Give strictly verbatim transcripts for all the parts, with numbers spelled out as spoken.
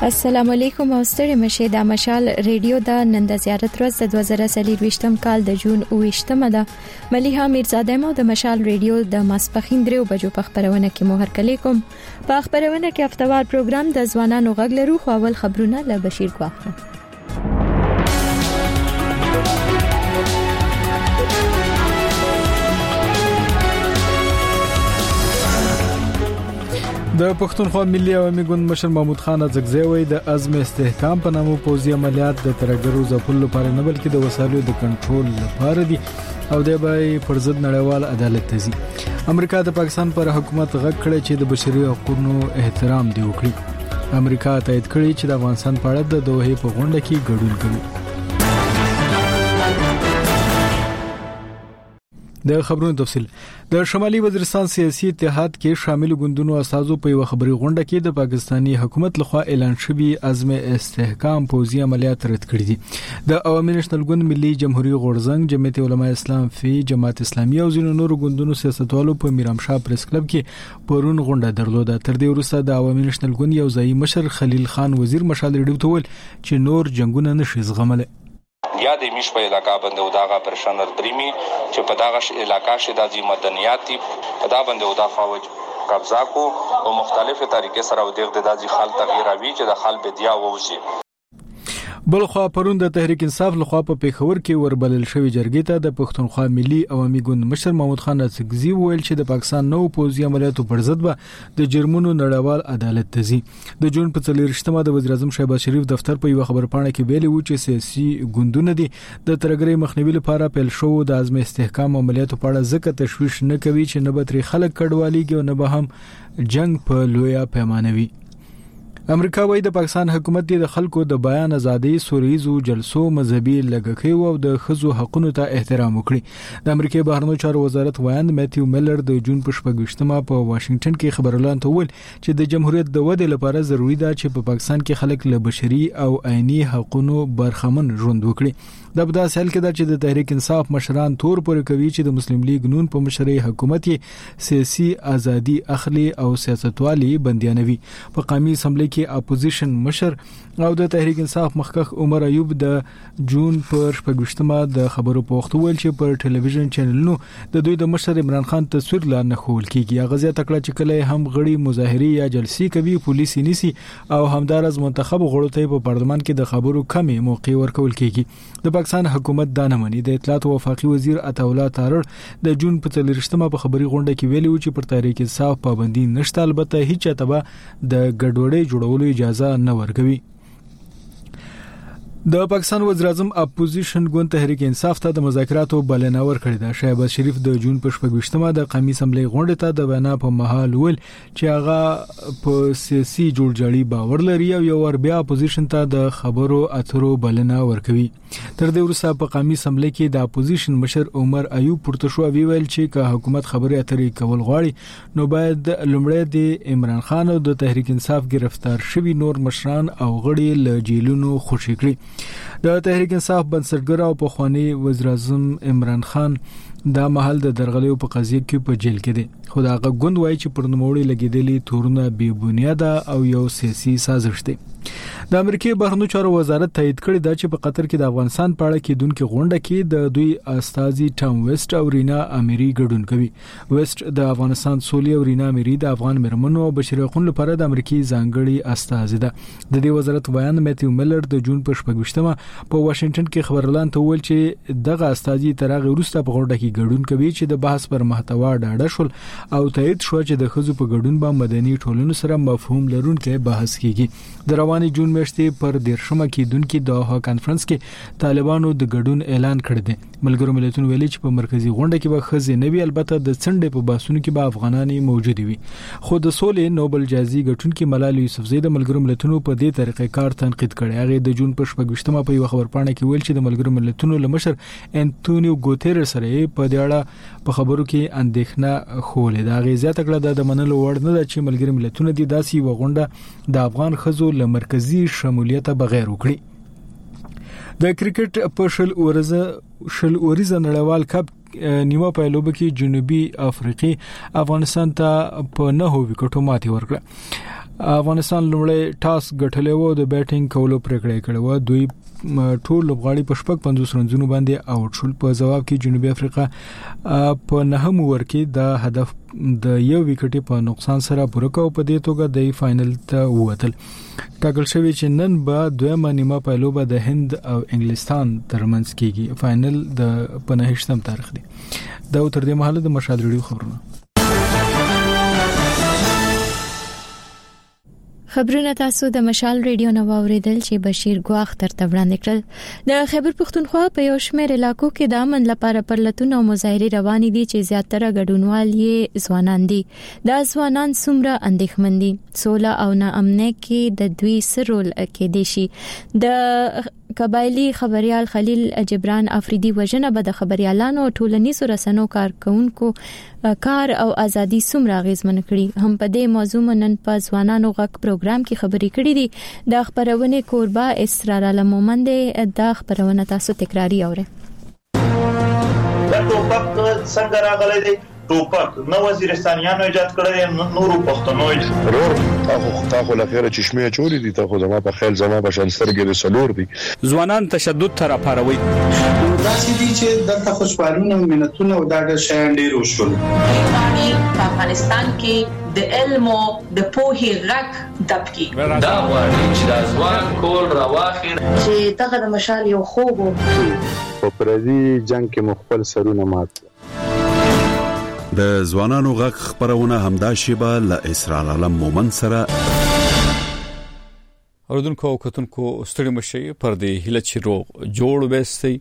السلام علیکم او ستړي مشه د مشال ریډیو د نن د زیارت ورځ د دوه زره څلور کال د جون اوویشتمه ده. مليحه میرزاده مو د مشال ریډیو د ماسپخین درو بجو په خبرونه کې مو هرکلی کوم. په خبرونه کې هفتوار پروګرام د ځوانانو غږ لرو، خو اول خبرونه له بشیر کوخه. د پښتونخوا ملي عوامي ګوند مشر محمود خان ځګزی وایي د عزم استحکام په نامه پوځي عملیات د ترګرو ځپلو لپاره نه بلکې د وسایلو د کنټرول لپاره دي او د بای پر ضد نړیوال عدالت ته ځي. امریکا د پاکستان پر حکومت غږ کړی چې د بشري حقوقو احترام دی وکړي. امریکا تایید کړی چې د افغانستان په اړه د دوحې په غونډه کې ګډون کوي. د خبرونو تفصیل. د شمالي وزیرستان سیاسي اتحاد کې شامل ګوندونو اساسو په یو خبري غونډه کې د پاکستاني حکومت لخوا اعلان شوی عزم استحکام پوځي عملیات رد کړی دي. د عوامي نېشنل ګوند، ملي جمهوریت غورځنګ، جمعیت علماء اسلام فی، جماعت اسلامي او ځینو نورو ګوندونو سیاستوالو په میرامشاه پریس کلب کې پرون غونډه درلوده. تر دې وروسته د عوامي نېشنل ګوند یو ځای مشر خلیل خان وزیر مشال ریډیو ته ویل چې نور جنگونه نشي زغمل. یا د میش په علاقہ باندې وداغه پرشنر دریمي چې په داغه علاقہ شې د مدنیاتي په دا باندې ودا فوج قبضه کو او مختلفه طریقې سره ودغه د دازي خال تغییر اوي چې د خال بدیا ووزي. بل خو پرون د تحریک انصاف لخوا په پیښور کې وربلل شوی جرګې ته د پښتونخوا ملي عوامي ګوند مشر محمود خان ځګزی ویل چې د پاکستان نو پوځي عملیاتو پر ضد به د جرمونو نړیوال عدالت ته ځي. د جون په څلورشتمه د وزیر اعظم شهباز شریف دفتر په یو خبرپاڼه کې ویلي و چې سیاسي ګوندونه دي د ترګرۍ مخنیوي لپاره پیل شو د عزم استحکام عملیاتو په اړه ځکه تشویش نه کوي چې نه به تر خلک کډواليږي او نه به هم جنگ په لویا پیمانه وي. امریکا وايي د پاکستان حکومت د خلکو د بیان ازادي، سوریزو جلسو، مذهبي لګښې او د خزو حقوقو ته احترام وکړي. د امریکای بهرنیو چارو وزارت وایند میتیو میلر د جون په شپږشتمه په واشنگټن کې خبرلان ته ویل چې د جمهوریت د ودې لپاره ضروری ده چې په پاکستان کې خلک له بشري او عیني حقوقو برخمن ژوند وکړي. د بدا سهل کې د چې د تحریک انصاف مشران تور پر کوي چې د مسلم لیگ نون په مشرۍ حکومت سیاسي ازادي اخلي او سیاستوالي بنديانوي. په قومي اسمبلی کې اپوزیشن مشر او د تحریک انصاف مخکخ عمر ایوب د جون پر شپږشتمه د خبرو په وخت ویل چې پر ټلویزیون چینلونو د دوی د مشر عمران خان تصویر لا نه خول کیږي. غزیا تکړه چې کله هم غړي مظاهره یا جلسې کوي پولیس نیسي او همدارز منتخب غړو ته په پارلمان کې د خبرو کمی موقع ورکول کیږي. د پاکستان حکومت دا نه مني. د اطلاعات او وفاقي وزیر عطاالله تارړ د جون په څلورشتمه په خبري غونډه کې ویلي و چې پر تحریک انصاف پابندي نشته، البته هیڅ چاته د ګډوډۍ جوړولو اجازه نه ورکوي. د پاکستان وزیر اعظم اپوزیشن ګوند تحریک انصاف ته د مذاکراتو بلنه ورکړې ده. شهباز شریف د جون په شپږشتمه د قومي اسمبلی غونډه ته د وینا په محل ول چې هغه په سیاسي جوړجاړي باور لري او یو ور بیا اپوزیشن ته د خبرو اترو بلنه ورکوي. تر دې وروسته په قومي اسمبلی کې د اپوزیشن مشر عمر ایوب پورته شو ویل چې که حکومت خبرې اترې کول غواړي نو باید لومړی د عمران خان او د تحریک انصاف گرفتار شوی نور مشران او غړي له جیلونو خوشي کړي. د تحریک انصاف بنسټګر او پخوانی وزیر اعظم عمران خان دا محل د درغلیو په قضیه کې په جیل کې دي، خو دا غوند وایي چې پر نوموړي لګیدلي تورونه بې بنیاده او یو سیاسي سازش دی. د امریکای بهرنیو چارو وزارت تایید کړی دا چې په قطر کې د افغانستان په اړه کېدونکو غونډه کې د دوی استاذي ټام ویسټ او رینا اميري ګډون کوي. ویسټ د افغانستان سولې او رینا اميري د افغان مرمنو او بشري حقوقو لپاره د امریکای ځانګړي استاذ ده. د دې وزارت بیان میتیو میلر د جون په شپږشتمه په واشنگټن کې خبرلان ته ویل چې دغه استاذي ترغه وروسته په غونډه کې ګډون کوي چې د بحث پر محتوا ډاډه شول او تایید شو چې د خزو په ګډون به مدني ټولنو سره مفهوم لرونکي بحث کیږي. د رواني جون میاشتې پر دیرشمه کې دونکو د دوحه کانفرنس کې طالبانو د ګډون اعلان کړی دی. ملګرو ملتونو ویلي چې په مرکزی غونډه کې به خزې نوي البته د څنډې په باسونو کې به افغانان موجود وي. خو د سولې نوبل جایزې ګټونکي ملال یوسفزۍ د ملګرو ملتونو په دې طریقې کار تنقید کړی. هغه د جون په شپږشتمه په یو خبرپاڼه کې ویل چې د ملګرو ملتونو لمشر انټونیو ګوتيرس سره په دې اړه په خبرو کې اندېښنه خولې. دا غي زیاته کړه د منلو وړ نه ده چې ملګرو ملتونو دي داسي وغونډه د افغان خزو له مرکزی شمولیت بغیر وکړي. د کرکټ په شل اورزه شل اورزه نړیوال کپ نیمه پایلوب کې جنوبي افریقا افغانستان ته په نه هو وکټو ماتې ورکړه. افغانستان لومړی ټاس ګټلی و د بیټینګ کولو پریکړه کړې و. دوی ټول لوبغاړي په شپږ پنځوس رنونو باندې آوټ شول. په جواب کې جنوبي افریقا په نهم اوور کې د هدف د یو وکټ په نقصان سره پوره کاوه. په دې توګه د فائنل ته ووتل. ټاکل شوی چې نن به دویمه نیمه په لوبه د هند او انګلستان ترمنځ کیږي. فائنل د پنځهشتم تاریخ دی. دا تر دې مهاله د مشال ریډیو خبرونه. خبرونه تاسو د مشال ریډیو نو اوریدل چې بشیر ګواخ تر وړاندې کړل. د خیبر پختونخوا په یو شمېر علاقو کې د امن لپاره پرلتون او مظاهره روانې دي چې زیاتره ګډونوال یې ځوانان دي. دا ځوانان څومره اندېښمن دي سوله او ناامنۍ کې د دوی سرول کې دي شي. د قبایلی خبريال خلیل جبران افریدي وژنه به د خبريالانو ټولنیزو رسنیو کارکونکو کار او ازادي څومره غیزمن کړي. هم په دې موضوع نن په ځوانانو غږ پروګرام کې خبرې کړې دي. د خبرونه کوربه اسرار علمومند د خبرونه تاسو تکراری اورئ. دا ټوپک څنګه راغلی دی؟ ټوپک نو وزیرستانیانو ایجاد کړی، نورو پښتنو ضرور تاسو تاسو لخر چشمه چوری دي تاسو زما په خیال زما په شانسترګې د سلور دي. ځوانان تشدد تر اپاروي دا چې دي چې دغه خوشحالونه ملتونه او دغه شیان ډیر وشول. په افغانستان کې د علم او د پوهې غږ دبکی دا وایي چې د ځوان کول راواخیر چې دغه د مشال یو خوب په پردي جنگ کې مخفل سرونه مات. د ځوانانو غږ خبرونه همدا شیبه ل اسرار علم مومن سره اوردونکو او کتونکو ستړي مشي پر دې هله چې روغ جوړ وستي.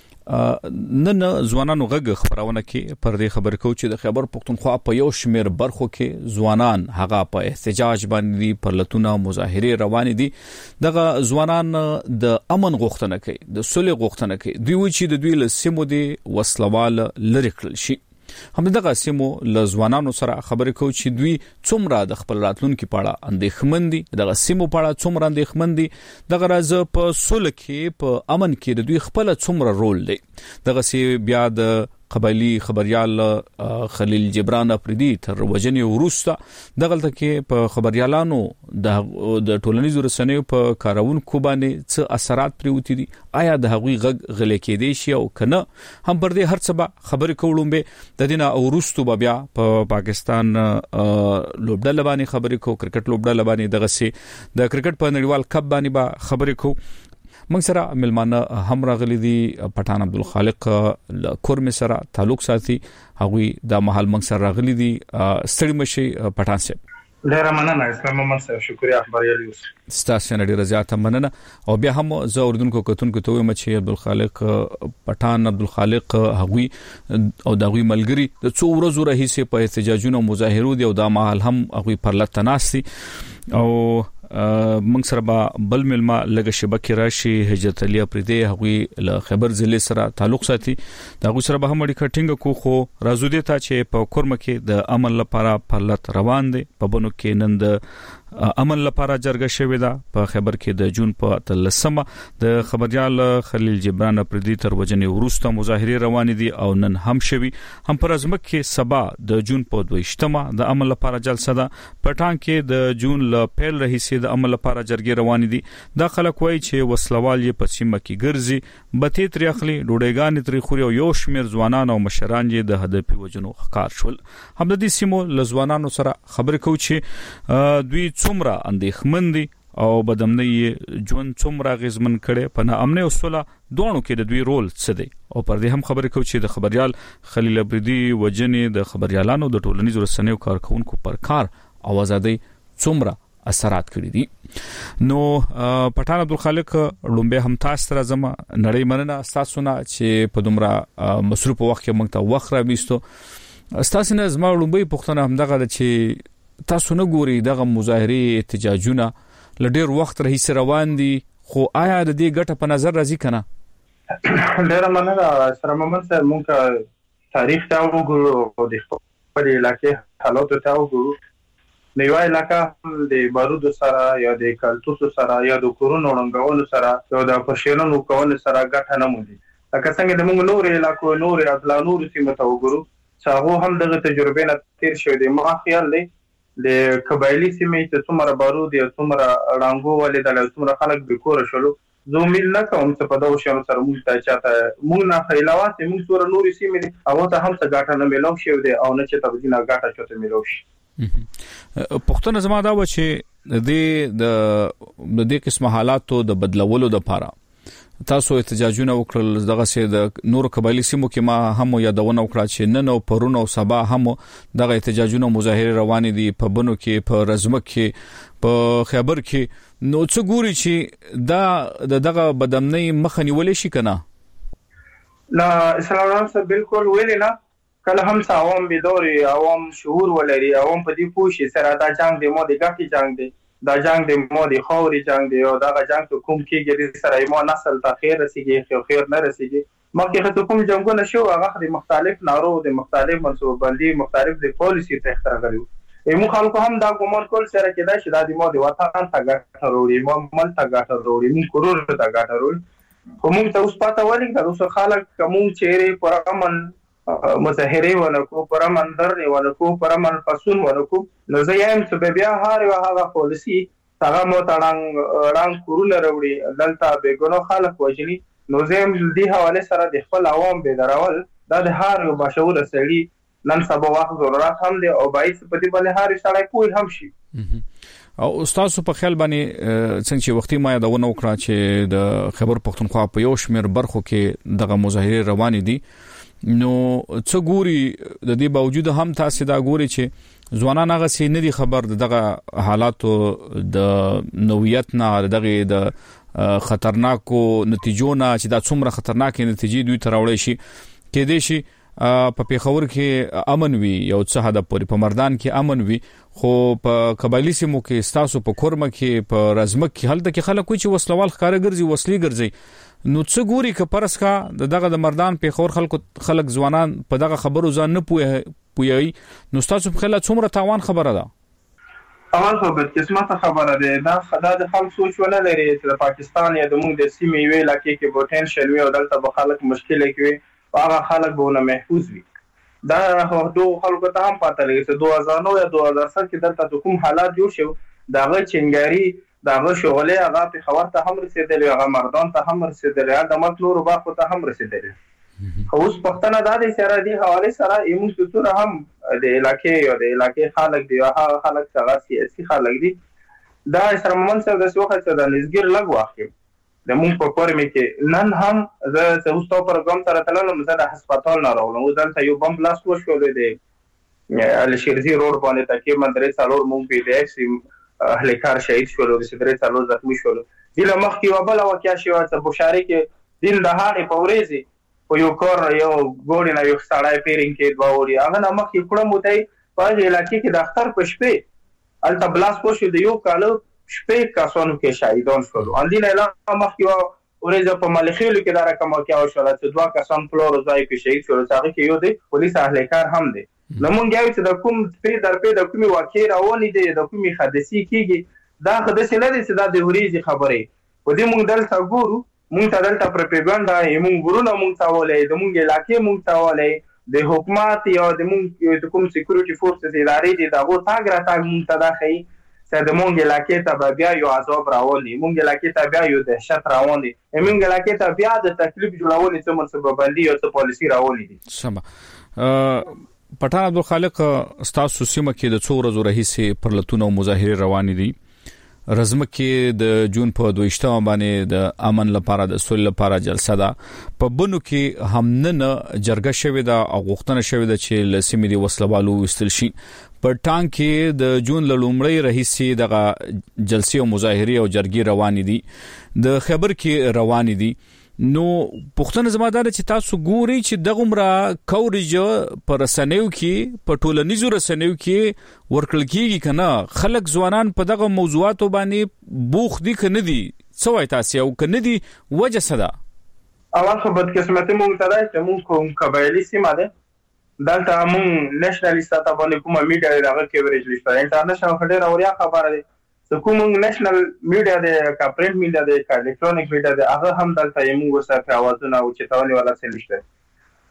نن ځوانانو غږ خبرونه کې پر دې خبر کو چې د خیبر پختونخوا په یو شمیر برخو کې ځوانان هغه په احتجاج باندې پر لتونه مظاهره روان دي. دغه ځوانان د امن غوښتنه کوي، د صلح غوښتنه کوي. دوی و چې د دوی له سیمو دي وسلوال لری کړل شي. هم دغه سیمو له ځوانانو سره خبرې کوي چې دوی څومره د خپل راتلونکو په اړه اندېښمن دي، دغه سیمو په اړه څومره اندېښمن دي، دغه راز په صلح کې په امن کې د دوی خپل څومره رول دی. دغه سی بیا د قبایلی خبريال خلیل جبران افریدي تر وژنې وروسته دغلته کې په خبريالانو د ټولنیزو رسنیو په کارونکو باندې څه اثرات پریوتی دي. آیا د هغوی غږ غلې کېدې شي او کنه؟ هم پر دې هر څه به خبرې کوم به د دینه وروسته بیا په پا پاکستان لوبډل باندې خبرې کو، کرکټ لوبډل باندې دغه سي د کرکټ په نړیوال کپ باندې به خبرې کو. موږ سره ملمانه هم راغلي دي. پټان عبدالخالق له کورم سره تعلق ساتي، هغوی د محل موږ سره راغلي دي. ستړي مشي پټان صاحب. ډیر مننه اسلام محمد صاحب، شکریا خبريال یوسف. ستاسو نه ډیر زیاته مننه. او بیا هم زه اردوونکو کتونکو ته وایم چې عبدالخالق پټان عبدالخالق هغوی او دغوی ملګری د څو ورځې راهیسې په احتجاجونو مظاهرو دي او د محل هم هغوی پر لتناسي او موږ سره به بل ملما لګه شبکه راشي. هجرت علي افریدي هغوی له خیبر ضلع سره تعلق ساتي. دا غو سره به هم اړیکه ټینګه کو. خو راځو دي ته چې په کورم کې د عمل لپاره پرلت روان دي. په بنو کې نن د عمل لپاره جرګه شوې ده. په خیبر کې د جون په تلسمه د خبريال خلیل جبران افریدي تر وژنې وروسته مظاهره روان دي او نن هم شوي. هم پر ازمک کې سبا د جون په دویشتمه د عمل لپاره جلسه ده. پټان کې د جون ل پیل رئیسې د عمل لپاره جرګې روان دي. دا خلک وایي چې وسلوال یې په سیمه کې ګرځي، بته تر اخلي ډوډېګان تر خوري او یو شمیر ځوانان او مشران یې د هدف وجنو ښکار شول. هم د دې سیمو ل ځوانانو سره خبرې کوي چې دوی څومره اندېښمن دي او بدمنۍ ژوند څومره غیزمن کړي. په ناامنۍ او صلح دوه کې د دوی رول څه دی. او پر دې هم خبرې کوي چې د خبريال خلیل افریدي وجنې د خبريالانو د ټولنیزو رسنیو کارکونکو پر کار او ازادي څومره اثرات کړی دي. نو پټان عبدالخالق لومبه هم تاسو سره زما نړۍ مننه تاسو نه چې په دومره مصروف وخت کې موږ ته وخت راويستو. تاسو نه زما لومبه پښتنه هم دغه چې تاسو نه ګوري دغه مظاهره احتجاجونه لډیر وخت رهي روان دي، خو آیا د دې ګټه په نظر راځي کنه؟ ډیر مننه سره محمد صاحب. موږ تاریخ ته وګورو او د خپل علاقې حالات ته وګورو. نو یو علاقې د بارود سره یا د کلتوس سره یا د کورونو رنګولو سره یا د پښینونو کول سره ګټه نه مودي. لکه څنګه د موږ نور علاقو نور اضلاع نور سیمه ته وګورو، څاغو هم دغه تجربه نه تیر شوی دی. ما خیال دی د قبایلی سیمې ته څومره بارود یا څومره رانګو ولې د څومره خلک به کور شلو زه امید نه کوم چې په دغه شیانو سره موږ ته چاته موږ نه خیلاوات موږ سره نورې سیمې هغه ته هم څه ګټه نه ملو شي او نه چې تبدیل ګټه چوته ملو شي. پښتون زما دا و چې د د دې قسم حالاتو د بدلولو د لپاره تاسو احتجاجونه وکړل دغه سي د نور قبایلی سیمو کې ما هم یادونه وکړه چې نن او پرون او سبا هم دغه احتجاجونه مظاهره روان دي په بنو کې په رزمک کې په خیبر کې نو څه ګوري چې دا دغه بدامنۍ مخه نیولې شي کنه؟ لا اسلام سره بالکل ویل نه کله هم عوام بیدوري عوام شعور ولري عوام په دې پوښي سره دا جنگ دی مو د ګټي جنگ دی دا جنگ د مو د خوري جنگ دی او دا جنگ ته کوم کېږي سره مو نسل ته خیر رسیږي خو خیر نه رسیږي مخکې ته کوم جنگونه شو هغه د مختلف نارو د مختلف منصوبه بندي مختلف د پالیسي ته اختراغلو ایمو خلکو هم دا ګومان کول سره کې دا چې دا د مو د وطن ته ګټه وروړي مو مل ته ګټه وروړي مو کورور ته ګټه وروړي کوم ته اوس پاته ولې دا اوس خلک کوم چیرې پرامن مظاهره ونکو پرامن درنه ونکو پرامن پسون ونکو نو زه یم چې بیا هر یو هغه پالیسي هغه مو تړنګ رنګ کورونه وروړي دلته به ګونو خلک وژني نو زه هم دې حواله سره د خپل عوام به درول دا د هر یو بشور سړي نن سبا وخت ضرورت هم دی او باید په دې باندې هر سړی کوی هم شي. او استاد په خیال باندې څنګه چې وختي ما یادونه وکړه چې د خیبر پښتونخوا په یو شمېر برخو کې دغه مظاهره روان دي نو څه ګوري د دې باوجود هم تاسو دا ګوري چې ځوانان هغه سي نه دي خبر دغه حالاتو د نوعیت نه دغه د خطرناکو نتیجو نه چې دا څومره خطرناکې نتیجې دوی تراوړي شي کې دي شي په پیښور کې امن وي یو څه حد پورې په مردان کې امن وي خو په قبایلی سیمو کې ستاسو په کورمه کې په رزمک کې هلته کې خلک کوي چې وسلوال ښکار ګرځي وسلې ګرځي نو څه ګوري ک پرسکا دغه د مردان پیښور خلکو خلک ځوانان په دغه خبرو ځان نه پوي پوي نو تاسو په خله څومره تاوان خبره ده؟ اول خو به قسمت خبره ده دا خدای د خلک سوچ ونه لري چې پاکستان یا د موږ د سیمې وی لکه کې پوتنشل وي او دلته به خلک مشکل کوي هغه خلک به نه محفوظ وي دا دوه خلکو ته هم پاتې لري چې دوه هزار نو یا دوه هزار سات کې دلته کوم حالات جوړ شو داغه چنګاری داغه شغله هغه په خبر ته هم رسیدلی هغه مردان ته هم رسیدلی د مت نور باغ ته هم رسیدلی اوس پښتنه د دې سره دی حواله سره ایمو ستور هم د علاقې یا د علاقې خلک دی هغه خلک څنګه سیاسي خلک دي دا سره مون سره د وخت سره د نسګر لګ واخیم د مون په پرمه کې نن هم زه اوس تو پروګرام سره تللم زه د هسپتال نه راغلم او دلته یو بم بلاست وشو دی ال شیرزي روډ باندې تکي مندرې څلور مون پی ډی ایس اهل کار شهید شول او د سدرې څلور زخمی شول دله مخ کې وبل واقعیا شو چې بشاری کې دین د هاري پورېزي په یو کور یو ګوډی نه یو سړی پیرین کې دوا وړي هغه نه مخ کې کړه موتای په علاقې کې د اختر په شپې الته بلاس پوښ د یو کالو شپې کسانو کې شهیدان شول اندین اعلان مخ کې ورېزه په ملخیلو کې دا رقم واقعیا شول چې دوا کسان پلور ځای کې شهید شول هغه کې یو دی پولیس اهل کار هم دی لمونږ یو چې د کوم په در په د کومي واقع راونی دی د کومي حادثي کیږي دا حادثه نه دي چې دا د هریزي خبره په دې مونږ دلته ګورو مونږ ته دلته پروپاګاندا یمون ګورونه مونږ تاولې د مونږ علاقې مونږ تاولې د حکومت یا د مونږ د کوم سکیورټي فورسز ادارې دي دا غو تاګ را تاګ مونږ ته داخلي چې د مونږ علاقې ته بیا یو عذاب راولي مونږ علاقې ته بیا یو دهشت راولي مونږ علاقې ته بیا د تکلیف جوړولو څه منصوبه بندي او څه پالیسي راولي دي. سم پټان عبدالخالق ستاسو سیمه کې د څو ورځې راهیسې پرلتون او مظاهره روان دي رزمک کې د جون په دویشتمه باندې د امن لپاره د سولې لپاره جلسه ده په بنو کې هم نن جرګه شوې ده او غوښتنه شوې ده چې لسیمې د وسلوالو وستل شي په ټانګ کې د جون لومړی راهیسې دغه جلسې او مظاهره او جرګې روان دي د خبر کې روان دي نو پښتون زمادار چې تاسو ګوري چې دغه عمره کورج پر رسنیو کې په ټولنیزو رسنیو کې ورکل کیږي کنه خلک ځوانان په دغه موضوعاتو باندې بوخ دي کنه دي څه وای تاسو او کنه دي وجه صدا اول خو بد قسمت مونږ ته راځي مونږ کوم قبایلی سیمه ده دلته مونږ نېشنل ستا باندې کومه میډیا دغه کوریج لشته انټرنیشنل خبره اوریا خبره ده کوم نېشنل میډیا د کاپرنت میډیا د الکترونیک میډیا د هغه هم دلته یمو وسه په اوازونه او چتاونی ولا څه نشته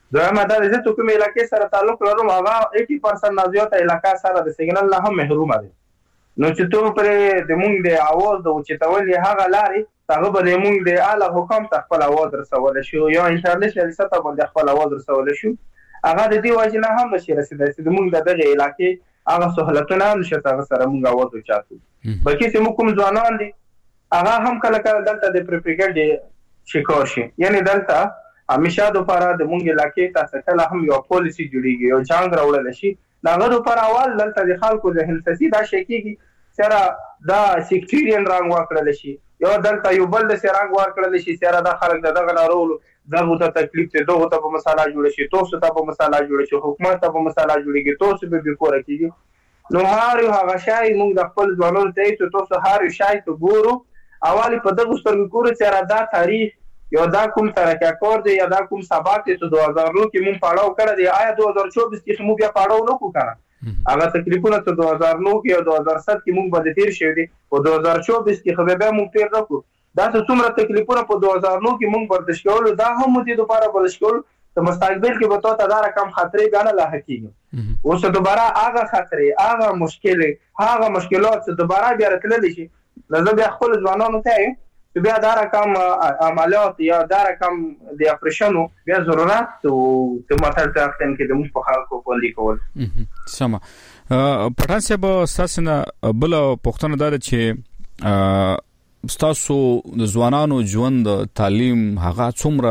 دویمه دا چې ته کومه علاقې سره تعلق لرم هغه اسی پرسنټ نه زیاته علاقې سره د سیګنال نه هم محروم دي. نو چې ته پر د مونږ د اواز د اوچتولې هغه لاري هغه به د مونږ د اعلی حکم خپل اواز رسول شي یا انټرنیشنل سطح باندې خپل اواز رسول شي. هغه د دې وجه نه هم نشي رسیدای چې د مونږ د دغه علاقې هغه سہولتونه هم نشته هغه سره مونږ اواز وچاتو. بلکې چې موږ کوم ځوانان دي هغه هم کله کله دلته د پریپریګل شکار شي. یعنی دلته همیشه د لپاره د مونږ علاقې تاسو کله هم یو پالیسی جوړیږي او څنګه راوړل شي داغه لپاره اول دلته د خلکو د هلسسي دا شي کېږي سره دا سیکټریان رنګ ورکړل شي یو دلته یو بل د سرنګ ورکړل شي سره د خلک دغه نارول دغه ته تکلیف ته دغه ته په مساله جوړ شي توسو ته په مساله جوړ شي حکومت ته په مساله جوړیږي توسو به به کور کېږي. نو هر یو هغه شای موږ د خپل ځوانانو ته ته توسو هر یو شای ته ګورو اولی په دغه سترګو ګورو چې را دا تاریخ یو دا کوم ترکه کور دی یا دا کوم سبق ته دوه هزار نو کې مونږ پاړاو کړی دی آیا دوه هزار چوبیس کې مو بیا پاړاو نه کو کنه هغه تکلیفونه ته دوه هزار نو کې او دوه هزار سات کې مونږ باندې تیر شوی دی او دوه هزار چوبیس کې خو به مونږ تیر نکو دا څومره تکلیفونه په دوه هزار نو کې مونږ برداشت کول دا هم دې دوباره برداشت کول ته مستقبل کې به تو ته دا رقم خطرې غاڼه لا حقیقي اوس دوباره هغه خطرې هغه مشکل هغه مشکلات چې دوباره بیا راتللی شي لازم بیا خپل ځوانانو ته چې بیا دا رقم عملیات یا دا رقم د اپریشنو بیا ضرورت او د ماتل تاختن کې د موږ په خلکو باندې کول سم پټان صاحب ساسنه بل پښتنه دار چې ستاسو د ځوانانو ژوند تعلیم هغه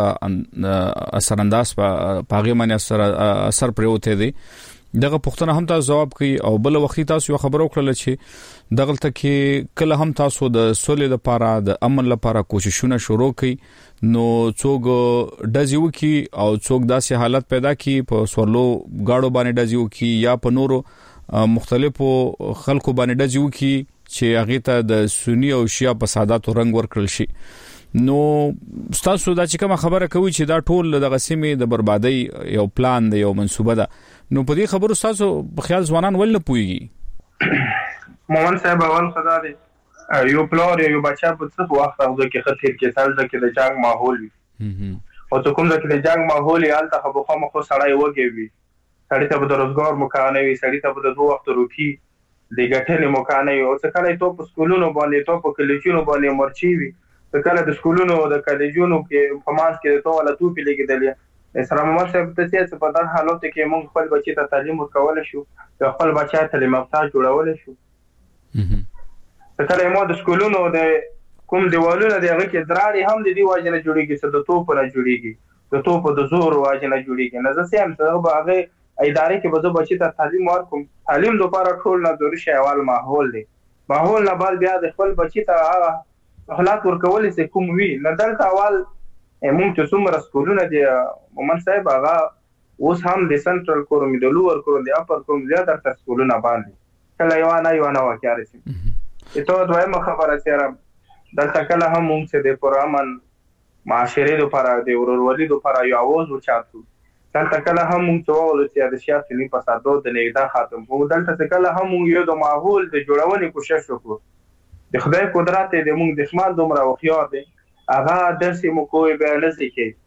څومره اثر انداز په پاغه باندې اثر اثر پروته دي دغه پښتنه هم تاسو جواب کوي او بل وخت تاسو خبرو کړل چې دغه تکي کله هم تاسو د سولې لپاره د امن لپاره کوششونه شروع کړي نو څوک دزیو کی او څوک داسې حالت پیدا کی په سورلو گاډو باندې دزیو کی یا په نورو مختلفو خلکو باندې دزیو کی چې هغه ته د سنی او شیعه فسادات رنگ ورکړل شي. نو تاسو دا چې کوم خبره کوي چې دا ټول د غسیمې د بربادي یو پلان دی یو منسوبه ده نو په دې خبرو تاسو په خیال ځوانان ول نه پويږي مومن صاحب اول خدا دی یو پلان یو بچا په څه وخت هغه کې خطر کې سال کې د جنگ ماحول وي او ته کوم ځکه د جنگ ماحول یال ته خو خو مخ سړی وږي وي سړی ته د روزګار مکانه وي سړی ته د دوه وخت روټي د ګټلې مکانه وي او څه کله ته په سکولونو باندې ته په کلیجونو باندې مرچی وي ته کله د سکولونو او د کلیجونو کې په ماس کې ته ولا تو په لګیدلې سره مې صاحب ته چې په دغه حالت کې موږ خپل بچی ته تعلیم ورکول شو خپل بچا ته تعلیم محتاج جوړول شو ته کله مو د سکولونو د کوم دیوالونو دغه کې دراري هم د دې واجنه جوړیږي چې د توپ نه جوړیږي د توپ د زور واجنه جوړیږي نه زه سم ته به هغه ادارې کې به زه بچی ته تعلیم ورکوم تعلیم لپاره ټول نه ضروري شی اول ماحول دی ماحول نه بعد بیا د خپل بچی ته حالات ورکول چې کوم وی نه دلته اول موږ چې څومره سکولونه دي مومن صاحب هغه اوس هم د سنټرل کوروم د لوور کوروم د اپر کوروم زیاده تر سکولونه باندې کله یو نه یو نه واقعي شي ته دویمه خبره چې دلته کله هم موږ چې د پرامن معاشري لپاره د ورورولۍ لپاره یو आवाज وچاتو دلته کله هم موږ ته ول چې د سیاسي نه فسادو د نه ختم وو دلته کله هم یو د ماحول د جوړونې کوشش وکړو د خدای قدرت د موږ د خمال دومره وخیار دی هغه درسې مو کوی به لسی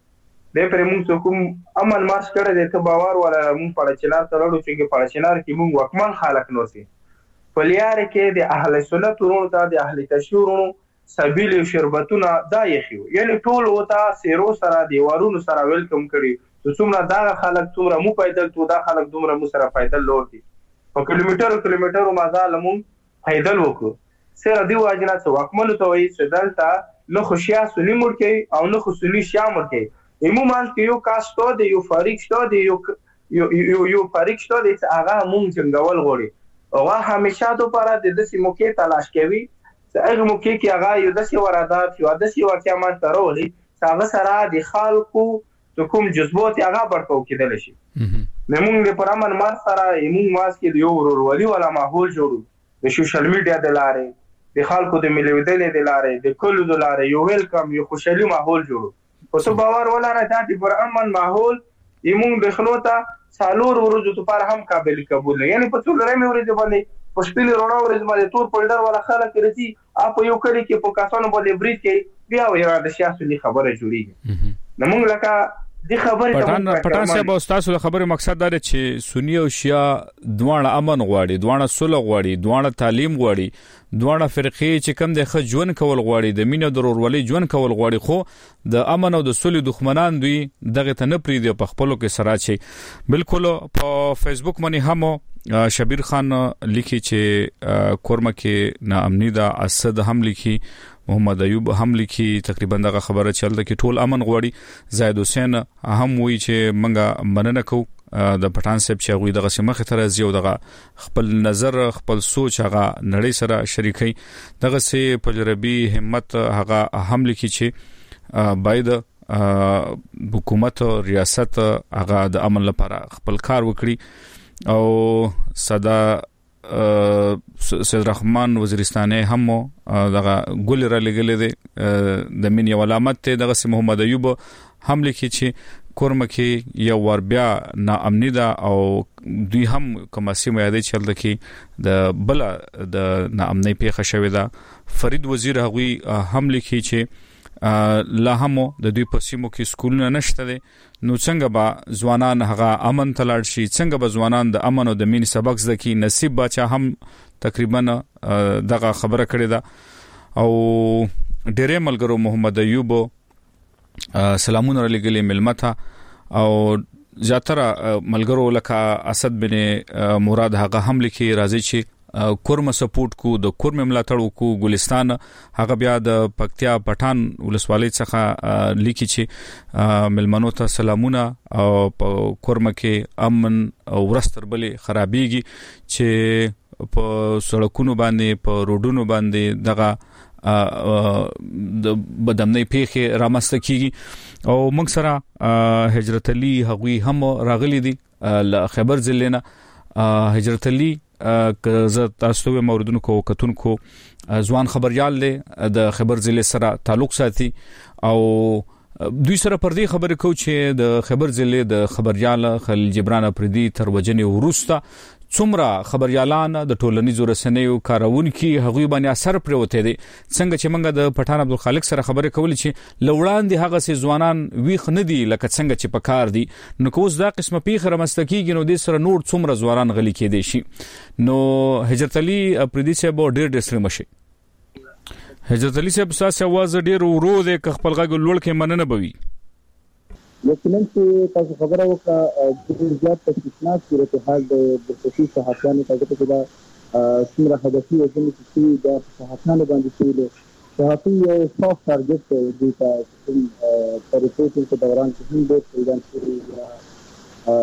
کې د پر موږ کوم عمل مارش کړی دی ته باور ولا موږ په چنار ترلو چې په چنار کې موږ وکمن خلق نوسی په لیار کې د اهل سنت ورونو ته د اهل تشورونو سبیل شربتونه دایخیو یعنی ټول وتا سیرو سره دیوارونو سره ویلکم کړي څومره دا خلک څومره مو پیدل تو دا خلک دومره مو سره پیدل لور دي په کیلومتر کیلومتر مازال مو پیدل وکړو سره دی واجنه څو وکمل ته وي چې دلته نو خوشیا سنی مړ کې او نو خو سنی شیا مړ کې عموما کې یو کاستو دی یو فریق شته دی یو یو یو فریق شته دی چې هغه مونږ څنګهول غوړي او همیشه د لپاره د دې موقع تلاش کوي چې هغه موقع کې هغه یو د څه ورادات یو د څه واقعیا مان ترولي چې هغه سره د خلکو د کوم جذبات هغه برتو کېدل شي موږ د پرامن مار سره موږ واس کې یو ورورولي ولا ماحول جوړو د سوشل میډیا د لارې د خلکو د ملویدلې د لارې د کلو د لارې یو ویلکم یو خوشحالي ماحول جوړو او څه باور ولا نه ته پر امن ماحول یمون بخلو ته سالور ورځو ته پر هم قابل قبول نه یعنی په ټول رمي ورځ باندې په شپېل روڼا ورځ باندې تور پلډر ولا خلک رسي اپ یو کړي کې په کاسانو باندې بریټ کې بیا ویرا د سیاسي خبره جوړیږي نو موږ لکه دي خبره پټان پټان صاحب استاد له خبره مقصد دا چې سنی او شیعه دوه امن غواړي دوه صلح غواړي دوه تعلیم غواړي دوه فرقې چې کم د خجون کول غواړي د مینه ضرورولي جون کول غواړي خو د امن او د صلح دښمنان دوی دغه ته نه پریدي په خپلو کې سره چي بالکل په فیسبوک باندې هم شبیر خان لیکي چې کورمه کې ناامنی دا اسد هم لیکي محمد ایوب هم لیکي تقریبا دغه خبره چلته کې ټول امن غواړي زاید حسین هم وی چې منګه مننه کو د پټان صاحب چې غوي دغه سیمه خطر زیو دغه خپل نظر خپل سوچ هغه نړۍ سره شریکي دغه سي پجربي همت هغه هم لیکي چې باید حکومت او ریاست هغه د امن لپاره خپل کار وکړي او صدا سید رحمان وزیرستانه هم دغه ګل را لګلې ده د مين یو علامت ته دغه سي محمد ایوب هم لیکي چې کورمه کې یو ور بیا ناامنی ده او دوی هم کومه سیمه یادې چلته کې د بل د ناامنی پیښه شوې ده فرید وزیر هغوی هم لیکي چې لا هم د دوی په سیمو کې سکولونه نشته دي نو څنګه به ځوانان هغه امن تلاړ شي څنګه به ځوانان د امن او د مين سبق زکی نصیب بچا هم تقریبا دغه خبره کړې ده او ډېر ملګرو محمد ایوب سلامونه لګلې ملمته او زیاتره ملګرو لکه اسد بن مراد هغه هم لیکي راځي چې کورم سپورټ کو د کورم ملاتړ کو ګلستان هغه بیا د پکتیا پټان ولسوالۍ څخه لیکي چې ملمنو ته سلامونه او کورم کې امن او ورستربلې خرابېږي چې په سړکونو باندې په روډونو باندې دغه د بدامنۍ پیښې رامسته کیږي او موږ سره هجرت علي هغوی هم راغلي دي ل خبر ضلع هجرت علي که زه تاسو ته موردونو کو کتونکو ځوان خبريال له د خبر ضلع سره تعلق ساتي او دوی سره پر دې خبرې کو چې د خبر ضلع د خبريال خلیل جبران پردي تر وجنې ورستا څومره خبريالان د ټولنیزو رسنیو کارونکو هغوی باندې اثر پروته دي څنګه چې موږ د پټان عبدالخالق سره خبرې کولې چې لوړان دي هغه سي ځوانان ویخ نه دي لکه څنګه چې پکار دي نو کوز دا قسمه پیخه رمستکیږي نو د سره نور څومره ځوانان غلي کېدي شي نو هجرت علي پردي سه بو ډېر ډېر سره مشي هجرت علي صاحب ساسه आवाज ډېر ورو ده ک خپل غږ لوړ کې مننه بوي یقینا چې تاسو خبره وکړه د زیات تشکیلات صورت حال د خصوصي صحافیانو تاسو ته دا څومره هدفي او چې د صحافیانو باندې چې صحافي یو سافت ټارګټ دی تاسو په ریپورټینګ په دوران کې هم د پیدان شوی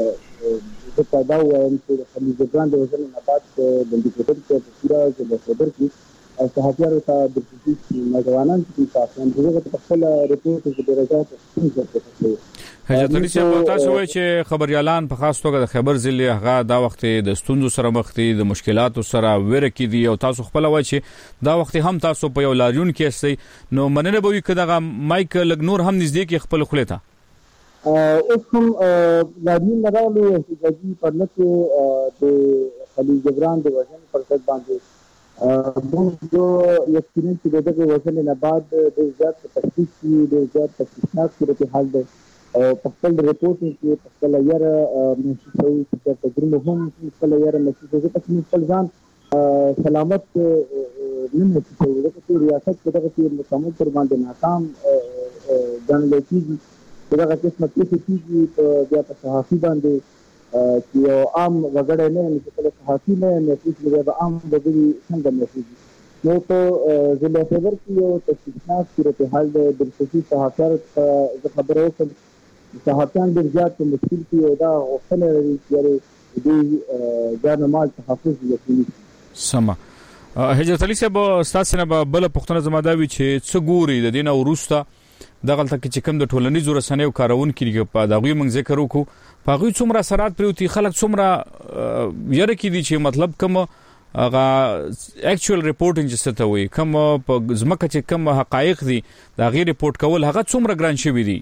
د پیدا وایم چې خلیل جبران د وزن نه بعد د انډیکیټر کې پورا د خبر کې او صحافیانو ته د خصوصي نوجوانان چې صحافیان دغه په خپل ریپورټ کې درجات څنګه حضرت علي صاحب تاسو وایي چې خبريالان په خاص توګه د خبر ضلع هغه دا وخت د ستونزو سره مخ دي د مشکلاتو سره ورکې دي او تاسو خپل وایي چې دا وخت هم تاسو په یو لاریون کې استئ نو مننه به وي کداغه مایک لګ نور هم نږدې کې خپل خلته اوس هم لاریون لګولو چې په لکه د خلیل جبران د وژن پر ضد باندې موږ یقینا چې دغه وژن نه بعد د زیات تفصیل کې د زیات تفصیلات صورت حال ده او په خپل ریپورټینګ کې په خپل یاره محسوسوي چې تجربه هم په خپل یاره محسوسوي چې خپل ځان سلامت نه محسوسوي چې ریاست په دغه کې مکمل تر باندې ناکام ځان لکېږي دغه قسمه کې چې بیا په صحافي باندې چې یو عام وګړی نه چې کله صحافي نه محسوس دی به عام وګړي څنګه محسوس نو په ضلع خبر کې یو تشکیلات صورت حال د خصوصي صحافیانو څخه خبرو کوم صحافیان د زیات مشکل کې دا غوښتنه لري چې د ځانمال تحفظ وکړي سما هجرت علي صاحب تاسو نه بل پښتنه زماداوي چې څه ګوري د دینه ورسته دغه تل کې کوم د ټولنیزو رسنیو کارون کیږي په دغه موږ ذکر وکړو په غوي څومره اثرات پروتي خلک څومره یره کې دي چې مطلب کوم هغه اکچوال ریپورټینګ چې څه ته وي کوم په ځمکه چې کوم حقایق دي دا غیر ریپورت کول هغه څومره ګران شوی دي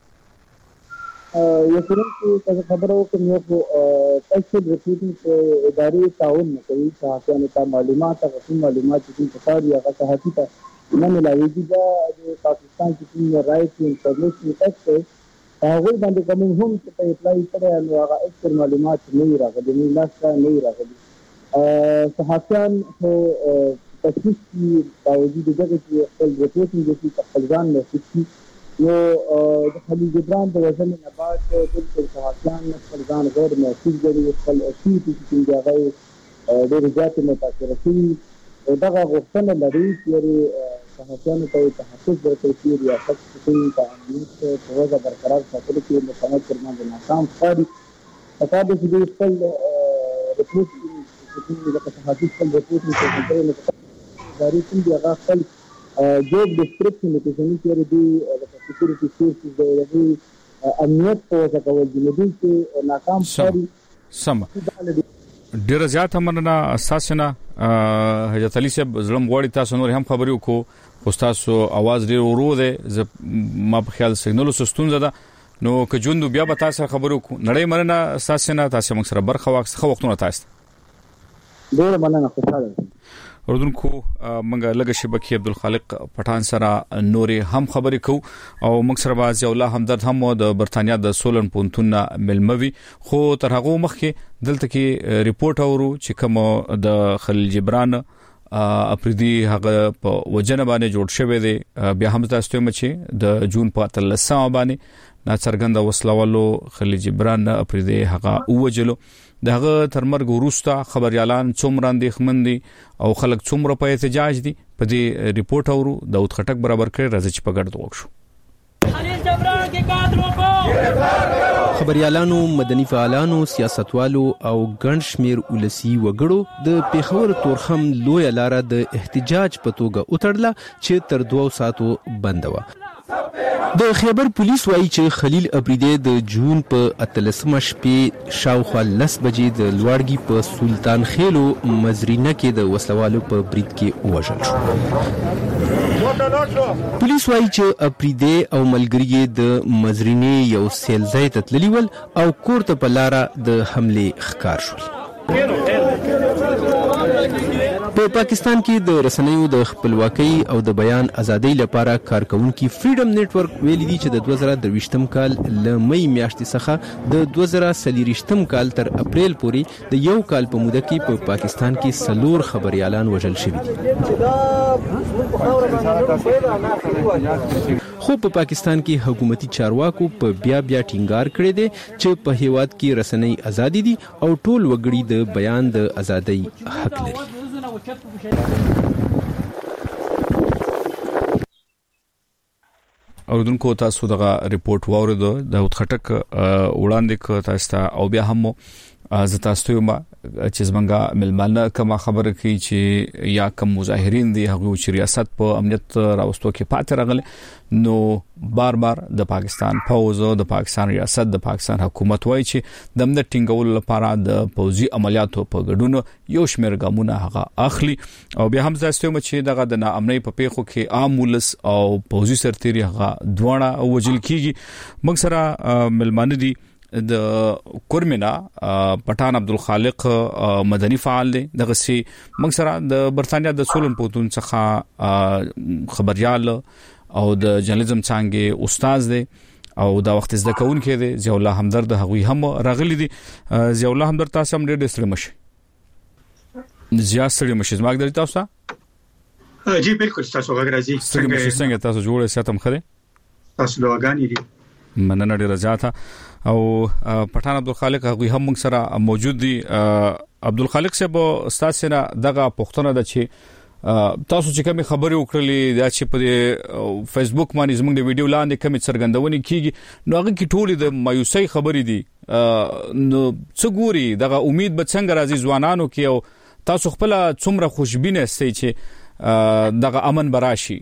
یو څنګه چې خبرو کوم یو اکچوال ریپورټینګ اداري تعاون کوي صحافیانو ته معلومات او معلومات چې تاسو هغه صحافي ته نه ملایوي دا د پاکستان کې رائټ انفارمیشن ایکټ هغه باندې کوم هم چې په اپلای کړی نو هغه اکثر معلومات نه راغلي نه لاسه نه راغلي صحافیان خو تاسیس کی باوجود دغه چې خپل رپورټینګ کوي خپل ځان محسوس کی نو د خلیل جبران د وژنې نه بعد بالکل صحافیان خپل ځان غیر محسوس ګڼي خپل اصلي چې هغه ډېر زیات متاثر شوي دغه غوښتنه لري چې صحافیانو ته تحفظ ورکړي چې ریاست کې قانون په وضع برقرار ساتلو کې مکمل فرمان ناکام ښکاري پکار دی چې خپل رپورټ د صحافي خپل رپورټ کې اداري څنګه هغه خپل جوب ډسکرپشن کې څنګه چې دی د سکیورټي فورسز د امنیت په وجه کول دي چې ناکام ښکاري سم ډیر زیات مننه اساسنا حضرت علي صاحب زلم غوړی تاسو نور هم خبرې وکړو استادو आवाज ډیر ورو ده ما په خیال سیګنل سستون زده نو که جون بیا به تاسو خبرې وکړو نړۍ مننه اساسنا تاسو موږ سره برخه واخ وختونه تاسو ډیر مننه خوشاله اردوونکو منګه لګه شبکې عبدالخالق پټان سره نورې هم خبرې کو او موږ سره باز الله همدرد هم د برتانیا د سولن پونتون ملموي خو تر هغه مخکې دلته کې ریپورت اورو چې کوم د خلیل جبران اپریدي هغه په وجنه باندې جوړ شوی دی بیا هم تاسو ته مچ د جون په اتلسمه باندې ناڅرګند وسلوالو خلیل جبران اپریدي هغه اوجلو دغه ترمرګ وروسته خبريالان څومره اندېښمن دي او خلک څومره په احتجاج دي په دې ریپورت اورو داود خټک برابر کړی راځي چې په ګډ وښو خبريالانو مدني فعالانو سیاستوالو او ګڼ شمیر ولسی وګړو د پیښور تورخم لوی لاره د احتجاج په توګه وټړله چې تر دوه ساعتو بند و د خیبر پولیس وایي چې خلیل اپریدي د جون په اتلسمه شپې شاوخوا لس بجې د لوړګي په سلطان خېلو مزرینه کې د وسلوالو په برید کې وژل شو پولیس وایي چې اپریدي او ملګری د مزرینه یو سیلځای ته تللی ول او کور ته په لاره د حمله ښکار شول په پاکستان کې د رسنیو د خپلواکۍ او د بیان ازادۍ لپاره کارکونکو فریډم نتورک ویلي دي چې د دوه زره درویشتم کال ل مې میاشتې څخه د دوه زره څلوېښتم کال تر اپریل پورې د یو کال په موده کې په پاکستان کې سلور خبريالان وژل شوي دي خو په پاکستان کې حکومتي چارواکو په بیا بیا ټینګار کړی دی چې په هیواد کې رسنۍ ازادي دي او ټول وګړي د بیان د ازادۍ حق لري اوردونکو تاسو دغه ریپورت واوریدو داود خټک وړاندې ک تاسو ته او بیا هم زه تاسو ته ما چې زمونږه ملمانه کومه خبره کوي چې یا کوم مظاهرین دي هغه چې ریاست په امنیت راوستو کې پاتې راغلي نو بار بار د پاکستان فوج او د پاکستان ریاست د پاکستان حکومت وایي چې د امنیت ټینګولو لپاره د فوجي عملیاتو په ګډون یو شمېر ګامونه هغه اخلي او بیا هم زاستو چې دغه د ناامنۍ په پیښو کې عام ولس او فوجي سرتیري هغه دوه وجل کیږي موږ سره ملمانه دي د کورمنا پټان عبدالخالق مدني فعال دی دغه سي موږ سره د برتانیا د سولن پوتون څخه خبريال او د جرنالیزم څنګه استاد دی او دا وخت زده کوونکی دی ضیاء الله همدرد هغوی هم راغلي دي ضیاء الله همدرد تاسو هم ډېر ستړي مشي زیات ستړي مشي زما د تاسو جی بالکل تاسو غږ څنګه تاسو جوړه ساتم خره تاسو لوګانی دي مننه ډیره زیاته او پټان عبدالخالق هغه هم موږ سره موجود دي عبدالخالق صاحب استاد سره دغه پښتنه د چې تاسو چې کوم خبرې وکړلې دا چې په فیسبوک باندې زموږ د ویډیو لاندې کوم څرګندونې کیږي نو هغه کې ټولې د مایوسۍ خبرې دي نو څه ګوري دغه امید به څنګه راځي ځوانانو کې او تاسو خپل څومره خوشبینه استئ چې دغه امن براشي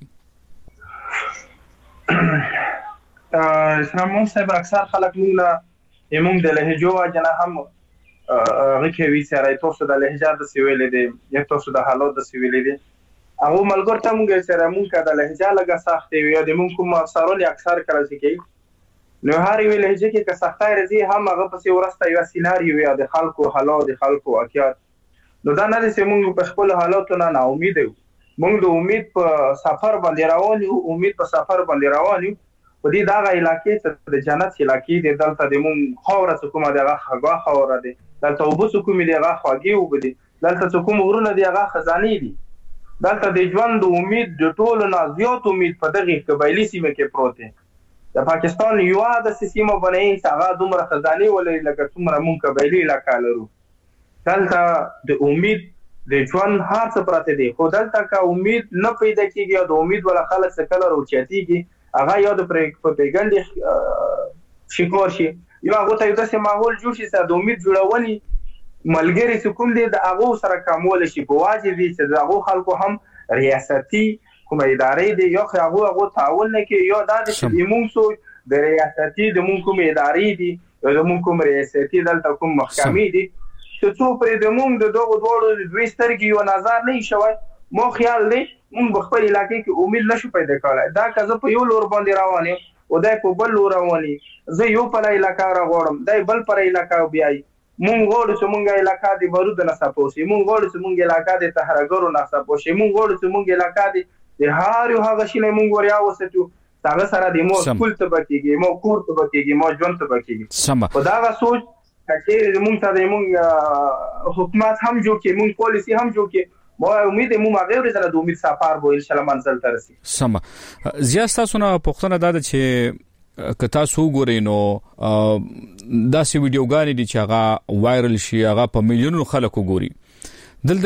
اسلامون صاحب اکثر خلک موږ یمون د لهجو اجنه هم غوښوي سره تاسو د لهجه د سویلې دي یا تاسو د حالات د سویلې دي هغه ملګر ته موږ سره موږ د لهجه لګه سختي وي د موږ کوم افسرونه اکثر کړی کی نو هر یو لهجه کې که سختای راځي هم هغه پسې ورسته یو سیناریو وي د خلکو حالات د خلکو اکیات نو دا نه چې موږ په خپل حالاتو نه امید یو موږ د امید په سفر باندې روان یو امید په سفر باندې روان یو په دې دغه علاقې ته د جنت علاقې د دلته د مون خوره کومه دغه خغا خوره دي دلته وبس کومې دغه خواږي وبدي دلته کوم ورونه دغه خزاني دي دلته د ژوند د امید د ټولو نه زیات امید په دغه قبایلی سیمه کې پروت دی د پاکستان یو د سیمه باندې هغه دومره خزاني ولې لکه څومره مون قبایلی علاقې لرو دلته د امید د ژوند هر څه پراته دي خو دلته کا امید نه پیدا کیږي او د امید ولا خلک څه کلر او چاتيږي هغه یو د پروپاګاندا شکور شي یو هغه ته د سه ماحول جوړ شي د امید جوړونی ملګری سکوم دي د هغه سره کومول شي په واجب دي چې د هغه خلکو هم ریاستي کومه ادارې دي یو هغه هغه تعاون نه کوي یو د موږ سو د ریاستي د موږ کوم ادارې دي د موږ کوم ریاستي دلته کوم محکمې دي چې څو پرې د موږ د دغه ډول دوی سترګې یو نظر نه شوی مو خیال دی موږ په خپل علاقې کې امید نشو پیدا کولای دا که په یو لور باندې روان یم او دا په بل لور روان یم زه یو په علاقې راغورم دا بل پر علاقې بیاي مونږ غواړو چې مونږه علاقې د بارود نه سپوسي مونږ غواړو چې مونږه علاقې د تهرګرو نه سپوسي مونږ غواړو چې مونږه علاقې د هر یو هغه شي نه مونږ وریا وساتو څنګه سره د مو سکول ته بکیږي مو کور ته بکیږي مو ژوند ته بکیږي په دا سوچ چې مونږ ته د مونږ حکومت هم جوړ کې مونږ پالیسی هم جوړ کې ما امید مو ما غیر زره د امید سفر به ان شاء الله منزل ته رسي سم زیات تاسو نه پښتنه دا چې کتا سو ګوري نو دا سی ویډیوګانې دي چې هغه وایرل شي هغه په میلیونونو خلکو ګوري دلته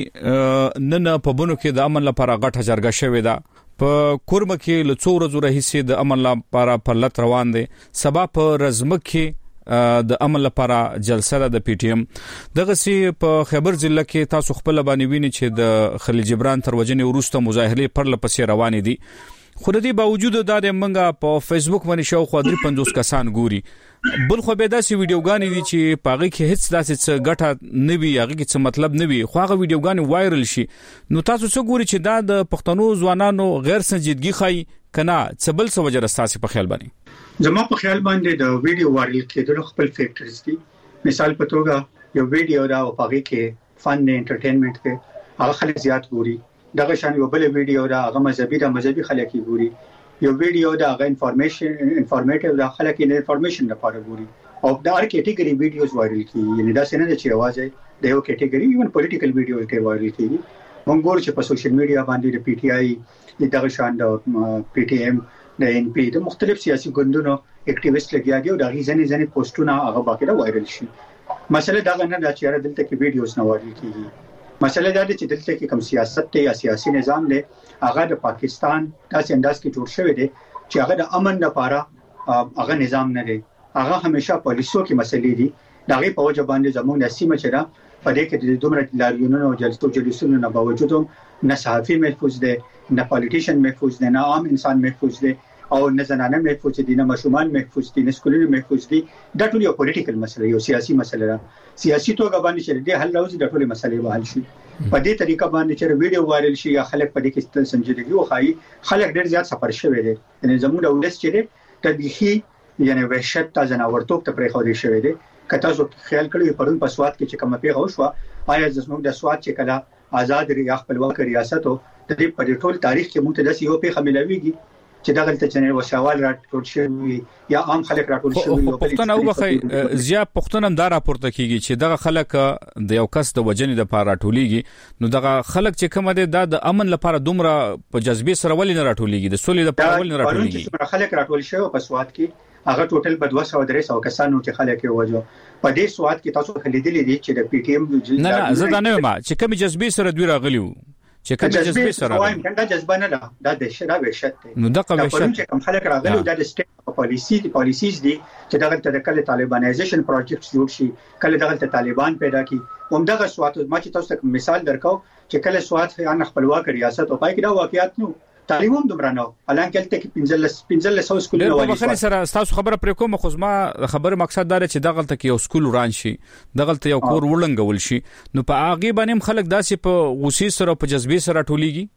کې نن په بونو کې د امن لپاره غټه جرګه شوې ده په کورمه کې له څو ورځې راهیسې د امن لپاره په لټ روان دي سبا په رزمک کې د امن لپاره جلسه د پی ټی ایم دغه سي په خیبر ضلع کې تاسو خپل باندې ویني چې د خلیل جبران تر وجنې وروسته مظاهره پر لپسې روان دي خو د دې باوجود د منګه په فیسبوک باندې شاو خو درې پنځوس کسان ګوري بل خو به داسې ویډیوګانې دي چې پاغي کې هیڅ داسې ګټه نه وي هغه کې څه مطلب نه وي خو هغه ویډیوګانې وایرل شي نو تاسو څه ګوري چې دا د پښتنو ځوانانو غیر سنجیدګي خای کنه څه بل څه وجه راساسي په خیال باندې زما په خیال باندې د ویډیو وایرل کېدل خپل فیکټرز دي مثال په توګه یو ویډیو دا او پاغي کې فن نه انټرټینمنت کې هغه خلک زیات ګوري دغه شان یو بل ویډیو دا هغه مذهبي دا مذهبي خلک ګوري یو ویډیو دا هغه انفارمیشن انفارمیټیو دا خلک یې انفارمیشن لپاره ګوري او دا هر کیټګوري ویډیوز وایرل کیږي یعنی دا څنګه چې आवाज دی یو کیټګوري ایون پولیټیکل ویډیوز کې وایرل کیږي موږ ګورو چې په سوشل میډیا باندې د پی ټی آی دغه شان د پی ټی ایم د ان پی د مختلف سیاسي ګوندونو اکټیویسټ لګیا دي او دا غیزنې ځنې پوسټونه هغه باقي وایرل شي مسله دا نه دا چې دلته کې ویډیوز نه وایرل کیږي مسله دا چې دلته کې کوم سیاست ته یا سیاسي نظام دی هغه د پاکستان داسې انداز کې جوړ شوی دی چې هغه د امن لپاره هغه نظام نه دی هغه همیشه پالیسو کې مسلې دي دغه په وجه باندې زموږ د سیمه چې دا په دې کې د دومره لاریونونو او جلسو جلسونو نه باوجود نه صحافي محفوظ دي نه پالیټیشن محفوظ دي نه عام انسان محفوظ دي او نه زنانه محفوظ دي نه مشومان محفوظ دي نه سکولونه محفوظ دي دا ټول یو پولیټیکل مسله یو سیاسي مسله ده سیاسي توګه باندې چې د حل لوزي د ټول مسلې به حل شي په دې طریقه باندې چې ویډیو وایرل شي یا خلک په دې کې سنجیدګي وخایي خلک ډېر زیات سفر شوی دي یعنی زموږ د ولس چې دی تبلیغي یعنی وحشت تا جناورتوب ته پرې خو دي شوی دی کته زو خیال کړی پرون په سواد کې چې کومه پیغه وشو آیا زموږ د سواد چې کله آزاد ریاست خپلواک ریاست او د دې په ټول تاریخ کې موږ ته د یو پیغه ملويږي چې دغه ته چنه وسوال راټول شوی یا عام خلک راټول شوی او پښتون او بخې زیا پښتون هم دا راپورته کیږي چې دغه خلک د یو کس د وجنې د پاره راټولېږي نو دغه خلک چې کومه ده د امن لپاره دومره په جذبه سره ولې نه راټولېږي د سولې د پاره ولې نه راټولېږي خلک راټول شوی په سواد کې هغه ټوټل په دوه سوه درې سوه کسانو چې خلک یې وجو په دې سواد کې تاسو خلیدلې دي چې د پی ټی ایم نه نه زه دا نه ما چې کوم جذبه سره دوی راغلیو چې کوم جذبه سره وایم کنده جذبه نه ده دا د شراب وشت نو دغه وشت چې کوم خلک راغلي د سټیټ پالیسی دي پالیسیز دي چې دغه ته د کله طالبانایزیشن پروجیکټ جوړ شي کله دغه ته طالبان پیدا کی همدغه سوات ما چې تاسو ته مثال درکاو چې کله سوات ان خپلواک ریاست او پای کې دا واقعیت نو تعلیموم دومره نو الان کله کې پنځلس پنځلس سو سکولونه وایي په سره تاسو خبره پرې کوم خو ما خبره مقصد دا چې دغه ته کې یو سکول وران شي دغه ته یو کور وړنګول شي نو په هغه باندې خلک داسې په غوسی سره په جذبه سره ټولېږي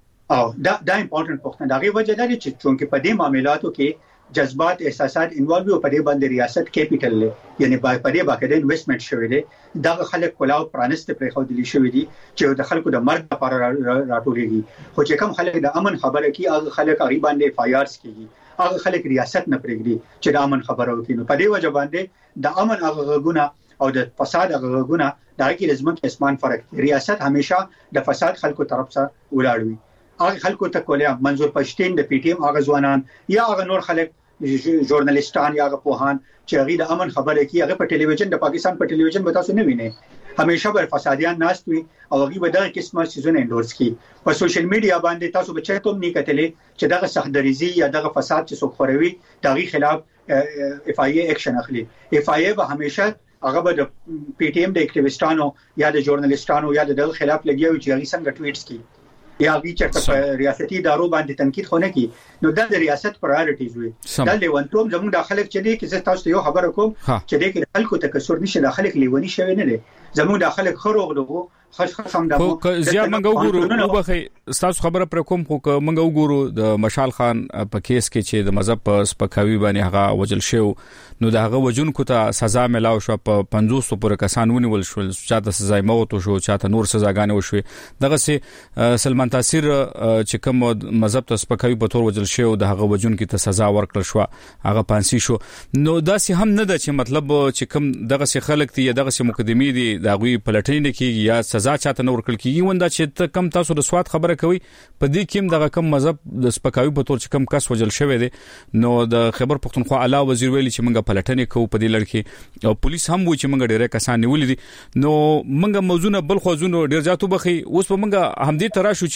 او دا دا امپورټنت پوښتنه دا غي وجه دا چې چونکه په دې معاملاتو کې جذبات احساسات انوالو او په دې باندې ریاست کیپټل لې یعنی په دې باندې انویسټمنٹ شوی دی دا خلک کولاو پرانست پرې خو دي شوی دي چې د خلکو د مرګ لپاره راټولېږي خو چې کوم خلک د امن خبره کوي هغه خلک غریب باندې فایرز کوي هغه خلک ریاست نه پرېږدي چې د امن خبره وکړي. نو په دې وجه باندې د امن هغه غونه او د فساد هغه غونه دا کې لازم کې اسمان فرق. ریاست همیشه د فساد خلکو طرف سره ولاړ وي. هغه خلکو ته کولیا منظور پښتين د پی ټی ایم هغه ځوانان یا هغه نور خلک ژورنالیستان یا هغه پوهان چې هغه د امن خبره کوي هغه په ټلویزیون د پاکستان په ټلویزیون به تاسو نه وینئ. همیشه به فسادیان ناست وي او هغه به دغه قسمه سيزونه انډورس کوي. په سوشل میډیا باندې تاسو به چیرته نه کتلې چې دغه سخدریزي یا دغه فساد چې څوک خوروي دغه خلاف اف آی ای اکشن اخلي. اف آی ای به همیشه هغه به د پی ټی ایم د اکټیویسټانو یا د ژورنالیستانو یا د دغه خلاف لګیاوي چې هغه څنګه ټویټس کوي یا هغه چې په ریاستي ادارو باندې تنقید خونه کوي. نو دا د ریاست پرایورټیز وي. دا لیونتوم زموږ د خلک چې دي کې زه تاسو ته یو خبره کوم چې د خلکو تکثر نشي د خلک لیونی شوی نه دي. زموږ د خلک خروغ دغه خاص خاصم دغه خو زیات منګو ګورو او بخې تاسو خبره پر کوم خو منګو ګورو د مشال خان په کیس کې چې د مذهب په سپکاوي باندې هغه وجل شو نو دغه وجونکو ته سزا ملاو شو په پنځوس پر کسان ونیول شو چاته سزا موت شو چاته نور سزاګانې وشوي. دغه سي سلمان تاثیر چې کوم مذهب ته سپکاوي په تور وجل شو دغه وجونکو ته سزا ورکړل شو هغه پانسي شو. نو دا سي هم نه ده چې مطلب چې کوم دغه سي خلک دي دغه سي مقدمي دي دغه پلټنې کې یا سزا چاته نور کړل کیږي وندا چې کم تاسو د سواد خبره کوي په دې کې دغه کم مذهب د سپکاوي په تور چې کم کس وجل شوی دی. نو د خبر پښتونخوا اعلی وزیر ویلي چې موږ پلټنې کوو په دې لړ او پولیس هم وایي چې موږ ډېر کسان نیولې دي. نو موږ موضوع بل خو ځونو ډېر ځاتو بخي اوس په موږ هم دې ترا شو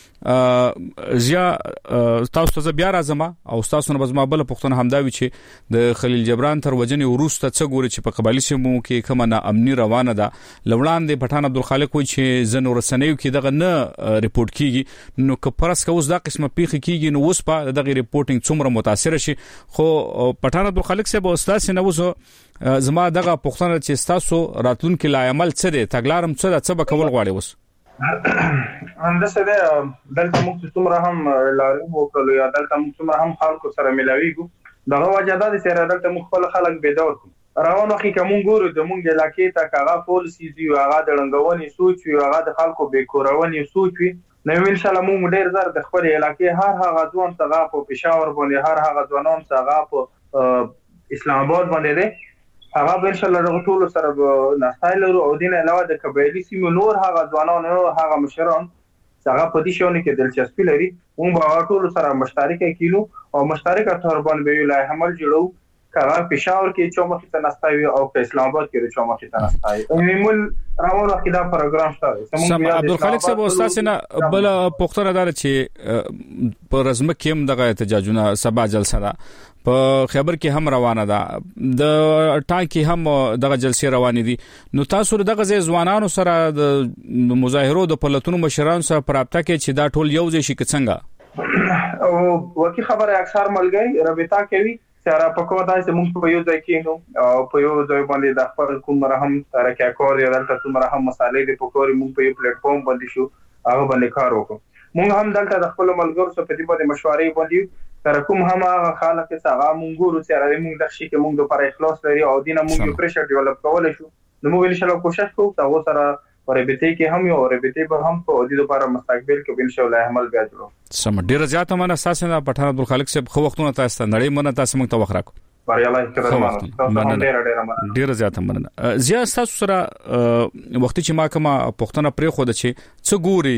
چې زیا تاسو ته بیا راځم او تاسو نه بزما بل پښتون همداوي چې د خلیل جبران تر وجنې وروسته څه ګوري چې په قبایلی سیمو کې کومه نه امني روانه ده. لوړان د پټان عبدالخالق وایي چې زنور رسنیو کې دغه نه ریپورت کیږي. نو که پرس که اوس دا قسمه پیخي کیږي نو اوس په دغه ریپورتینګ څومره متاثر شي. خو پټان عبدالخالق صاحب استاد نه وځو زما دغه پښتون چې تاسو راتلونکو لایمل څه دي تګلارم څه ده څه به کول غواړي اوس اندسه ده دلته موږ څومره هم لارو وکړو یا دلته موږ څومره هم خلکو سره ملاویږو دغه وجه ده چې دلته موږ خپل خلک بیدار کړو. روانو کې کوم ګورو د موږ علاقې ته کاغه پالیسي دی هغه د رنګونی سوچ وي هغه د خلکو بیکورونی سوچ وي. نو ان شاء الله موږ ډېر زر د خپل علاقې هر هغه ځوان څنګه په پېښور باندې هر هغه ځوانان څنګه په اسلام آباد باندې دي هغه به ان شاء الله د ټول سره نستایلو او دین علاوه د قبایلی سیمو نور هغه ځوانان او هغه مشران څنګه په دې شونه کې دلچسپي لري موږ به ټول سره مشترک کیلو او مشترک تور باندې ویلای حمل جوړو کله پېښور کې چې مخې ته نستایو او په اسلام آباد کې چې مخې ته نستایو عموماً راوړل کې دا پروګرام شته. سم عبدالخالق صاحب استاد سينه بل پختره دار چې په رزمه کې هم دغه احتجاجونه سبا جلسه ده په خبر کې هم روانه ده د ټاکي هم دغه جلسې روانې دي. نو تاسو دغه ځوانانو سره د مظاهرو د پلتونو مشرانو سره پرابطه کې چې دا ټول یو ځای شي څنګه او وکی خبره اکثر ملګری رابطه کوي سره په کومه دای چې موږ په یو ځای کې نو او په یو ځای باندې د خپل کوم رحم ترکه کور یا دلته کوم رحم مسالې د پکوري موږ په یو پلیټ فارم باندې شو هغه باندې کار وکړو. موږ هم دلته د خپل ملګرو سره په دې باندې مشورې باندې تر کوم هم هغه خلک چې هغه موږ ګورو چې راځي موږ د شي کې موږ د پر اخلاص لري او دینه موږ یو پرېشر ډیولپ کولای شو. نو موږ ان شاء الله کوشش کوو تاسو سره وربته کې هم یو وربته به هم په دې لپاره مستقبل کې ان شاء الله عمل بیا جوړو. سم ډیر زیاته منه اساسا د پټان عبدالخالق صاحب خو وختونه تاسو نړۍ منه تاسو موږ ته وخت راکو. بریالای کړم ډیر ډیر ډیر زیاته مننه. زیات تاسو سره وخت چې ما کومه پښتنه پرې خو د چې څه ګوري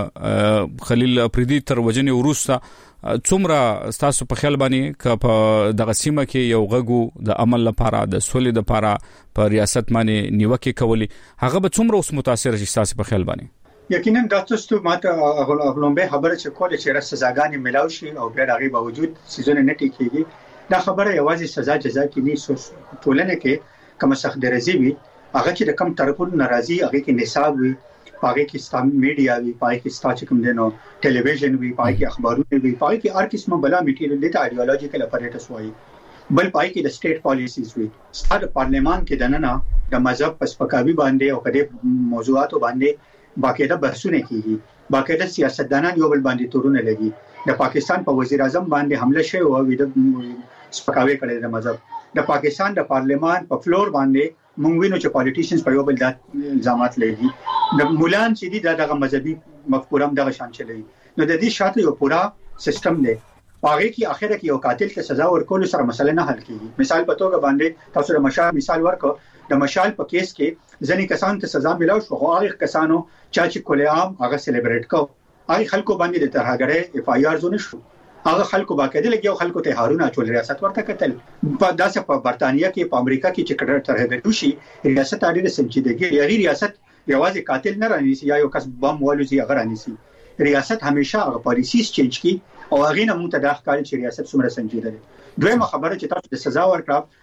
د خلیل افریدي تر وجنې وروسته څومره تاسو په خیال باندې ک په دغه سیمه کې یو غږو د عمل لپاره د سولې لپاره په ریاست باندې نیوکه کولی هغه به څومره اوس متاثر شي تاسو په خیال باندې؟ یقینا دا تاسو ماته اغلومبه خبره چې کوله چې رس سزاګانی ملاوي شي او بیا دغه باوجود سيزونه نه ټیکيږي دا خبره یوازې سزا جزا کې نه ټولنه کې کوم سخت درزي وي هغه چې د کم طرفونو ناراضي هغه کې نصاب وي پاره کې ستاسو میډیا وی پاره کې ستاسو کوم دینو ټلویزیون وی پاره کې اخبارونه وی پاره کې هر قسمه بلا میټیریل د ایډیولوژیکل اپریټس وایي بل پاره کې د سټیټ پالیسیز وی ستاسو پارلیمان کې دننه د مذهب پسپکاوي باندې او کده موضوعاتو باندې باقاعده بحثونه کیږي باقاعده سیاستدانان یو بل باندې تورونه لګي د پاکستان په وزیر اعظم باندې حمله شوی او د سپکاوي کړي د مذهب د پاکستان د پارلیمان په فلور باندې مونږ وینو چې پالیټیشنز په یو بل د الزامات لګي د مولان چې دي دغه مذهبي مفکورم دغه شان چلوي نو د دې شاته یو پورا سیستم دی هغه کې اخره کې یو قاتل ته سزا ورکول سره مسله نه حل کیږي. مثال په توګه باندې تاسو د مشال مثال ورکړو، د مشال په کیس کې ځنې کسان ته سزا ملاو شو، خو هغه کسانو چې کله عام هغه سلیبریټ کو، هغه خلکو باندې د ترهګرۍ اف آی آر زونه شو، هغه خلکو باقاعده لګیو، خلکو ته هارون اچول ریاست ورته کتل. په داسې په برتانیا کې په امریکا کې چې کډر ترهګرۍ شي ریاست اړیره سنجیدګي یغي ریاست یوازې قاتل نه رانیسي یا یو کس بم والوزي هغه رانیسي. ریاست همیشه هغه پالیسیز چینج کی او هغه نه مونږ ته د ښکاری چې ریاست څومره سنجیده دی. دویمه خبره چې تاسو د سزا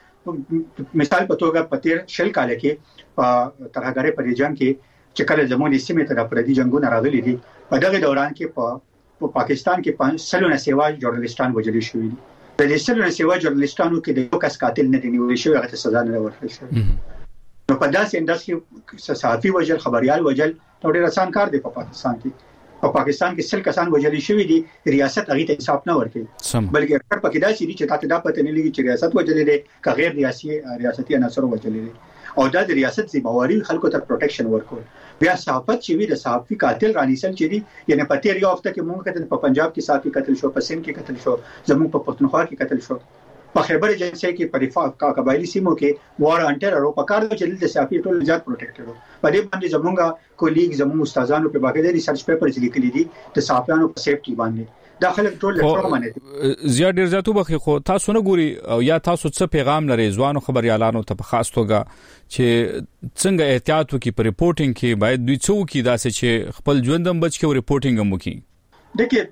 ورکړه، مثال په توګه په تیر شل کال کې په ترهګرۍ په جنگ کې چې کله زمونږ سیمه ته د پردي جنگونه راغلي دي، په دغه دوران کې په په پاکستان کې پنځه سلونه سیوا ژورنالیستان وژل شوي دي. د دې سلونه سیوا ژورنالیستانو کې د یو کس قاتل نه دی نیول شوی، هغه ته سزا نه ورکړل شوې. نو په داسې انداز کې صحافي وژل، خبريال وژل ډېر آسان کار دی. په پاکستان کې په پاکستان کې سل کسان وژل شوي دي، ریاست هغه ته انصاف نه ورکوي، بلکې اکثر پکې دا چې چې تاسو دا پته نه لګي چې ریاست وژل دي که غیر ریاسي ریاستي عناصر وژل دي، او دا د ریاست ذمہواری خلکو ته پروټیکشن ورکول. بیا صحافت چې وی د صحافي قاتل رانیسل چې دي، یعنی په تیر یو هفته کې مونږ کتل په پنجاب کې صحافي قتل شو، په سند کې قتل شو، زموږ په پښتونخوا کې قتل شو، په خیبر ایجنسی کې په رفاه قبایلی سیمو کې وار انټر او په کار د چلیل د صحافي ټول ځات پروټیکټډ وو. په دې باندې زموږ کولیګ زموږ استادانو په باقاعده ریسرچ پیپرز لیکلي دي د صحافیانو په سیفټي باندې. دا خلک ټول له مننه زیات ډیر زیاتو بخي. خو تاسو نه ګوري او یا تاسو څه پیغام لري ځوانو خبريالانو ته په خاص توګه چې څنګه احتیاط وکړي په ریپورتینګ کې، باید دوی څه وکړي داسې چې خپل ژوندم بچ کې ریپورتینګ هم وکړي؟ دغه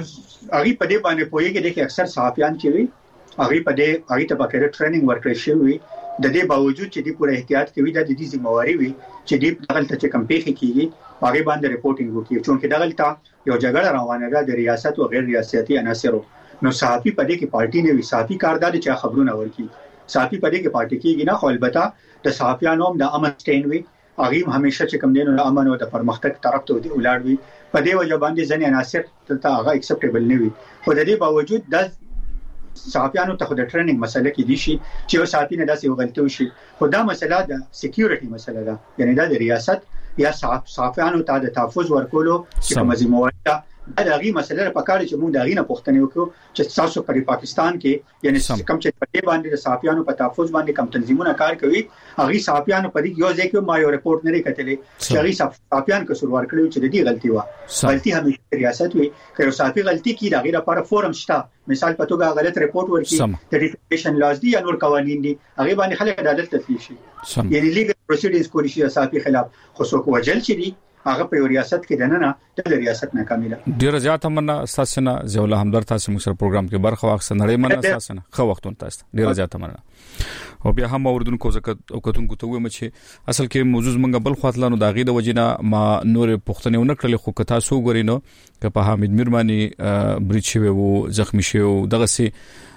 هغه په دې باندې پوهیږي چې اکثر صحافیان چې وي هغه په دې هغه ته باقاعده ټریننګ ورکړل شوی، د دې باوجود چې دې پوره احتیاط کوي، د دې ذمہواری وي چې دې دغلت چې کم پیخي کیږي هغه باندې ریپورتینګ وکړي، چې دغلت یو جګړه روانه ده د ریاست او غیر ریاستي عناصرو. نو صحافي په دې کې پارټي نه وي، صحافي کاردار چې خبرونه ورکړي، صحافي په دې کې پارټي کېږي نه، خو البته د صحافیانو د امن سټین وي، هغه همیشه چې کوم دینو امن او د پرمختګ طرف ته ولاړ وي. په دې وجه باندې ځنې عناصر ته هغه اکسپټیبل نه وي، خو د دې باوجود د صحافیانو ته د ټریننګ مسله کې دي شي چې یو صحافي نه داسې وغلطي وشي. خو دا مسله د سکیورټي مسله ده، یعنی دا د ریاست یا صحافیانو ته د تحفظ ورکولو چې کومه ذمہواری ده، دا د هغې مسله په کار چې موږ د هغې نه پوښتنې وکړو چې تاسو په پاکستان کې یعنی کوم چې په دې باندې د صحافیانو په تحفظ باندې کوم تنظیمونه کار کوي، هغې صحافیانو په دې یو ځای کې ما یو رپورټ نه کتلی چې هغې صحافیان قصوروار کړي چې د دې غلطي وه. غلطي همیشه ریاست وي، که یو صحافي غلطي کړي د هغې لپاره فورم شته، مثال په توګه غلط رپورټ ورکړي، د ډیفیمیشن لاز دي یا نور قوانین دي، هغې باندې خلک عدالت ته تللی شي، یعنی لیګل پروسیډینګز کولی شي د صحافي خلاف. خو څوک وژل چې دي هغه په ریاست کې دننه د ریاست نه کامیله. ډیر زیات مننه تاسو نه زوله همدرد تاسو موږ سره پروګرام کې برخه واخیسته، نړۍ مننه تاسو نه خو وختون تاسو ډیر زیات مننه. او بیا هم اوردونکو زکات او کتونکو ته وایم چې اصل کې موضوع منګ بل خاطلانو دا غي د وجینا ما نور پښتنه ونه کړل، خو که تاسو ګورینو ک په حامد میرمانی بریټ شوی وو، زخمی شوی وو، دغه سي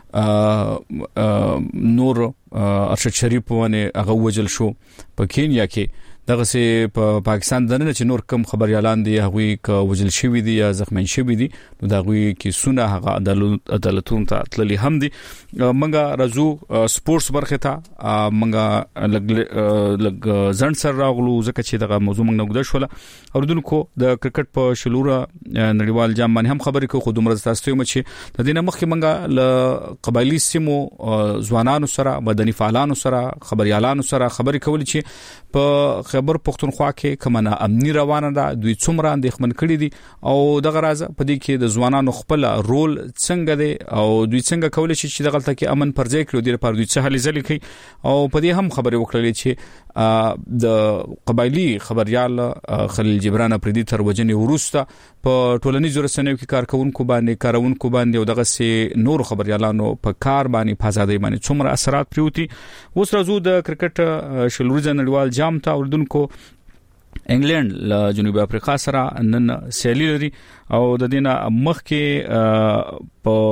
نور ارشد شریف باندې هغه وجل شو په کینیا کې، دغه سي په پاکستان دنه چې نور کم خبريالان دي هغه ک وجل شوی دي یا زخمی شوی دي، نو دا غوي کې سونه هغه عدالت عدالتون ته تللی هم دي. منګه رازو سپورتس برخه ته منګه لګ لګ ځن سر راغلو ځکه چې دغه موضوع منګه نګد شوله. اوردونکو د کرکټ په شلوره نړیوال جام باندې هم خبرې کوي، خو دومره تاسو ته چې د دینه مخکې منګه ل قبایلی سیمو ځوانانو سره، مدني فعالانو سره، خبريالانو سره خبرې کول چې په خبر پښتونخوا کې کمنه امني روانه ده، دوی څومره اندېښمن کړي دي او دغه راز په دې کې د ځوانانو خپل رول څنګه دی او دوی څنګه کولای شي چې دغه تلته کې امن پر ځای کړو، د لپاره دوی څه هلي ځلې کوي. او په دې هم خبرې وکړلې چې د قبایلی خبريال خلیل جبران پردي تر وجنې ورسته په ټولنیزو رسنیو کې کارکونکو باندې کارونکو باندې او دغه سي نور خبريالانو په کار باندې په ازادۍ باندې څومره اثرات پریوتي. اوس راځو د کرکټ شلوري نړیوال جام ته. اوردونکو انګلند له جنوبي افریقا سره نن سیالي لري او د دینه مخ کې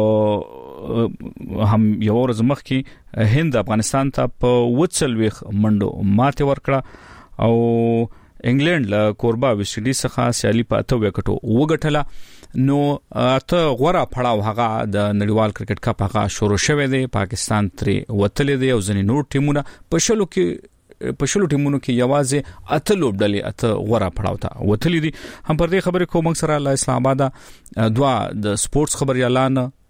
په هم یو ورځ مخ کې هند افغانستان ته په وڅلويخ منډو ماته ورکړه او انګلند له کوربا ویسټ انډیز څخه سیالي په اته وکټو وګټله. نو ته غوړه پړاو هغه د نړیوال کرکټ کپ هغه شروع شوه دی، پاکستان ترې وتلې دی او ځنې نور ټیمونه په شلو کې په شلو ټیمونو کې یوازې اته لوبډلې اته غوړه پړاو ته وتلې دي. هم پر دې خبرې کوم سره له اسلام آباد دوا د سپورتس خبريالان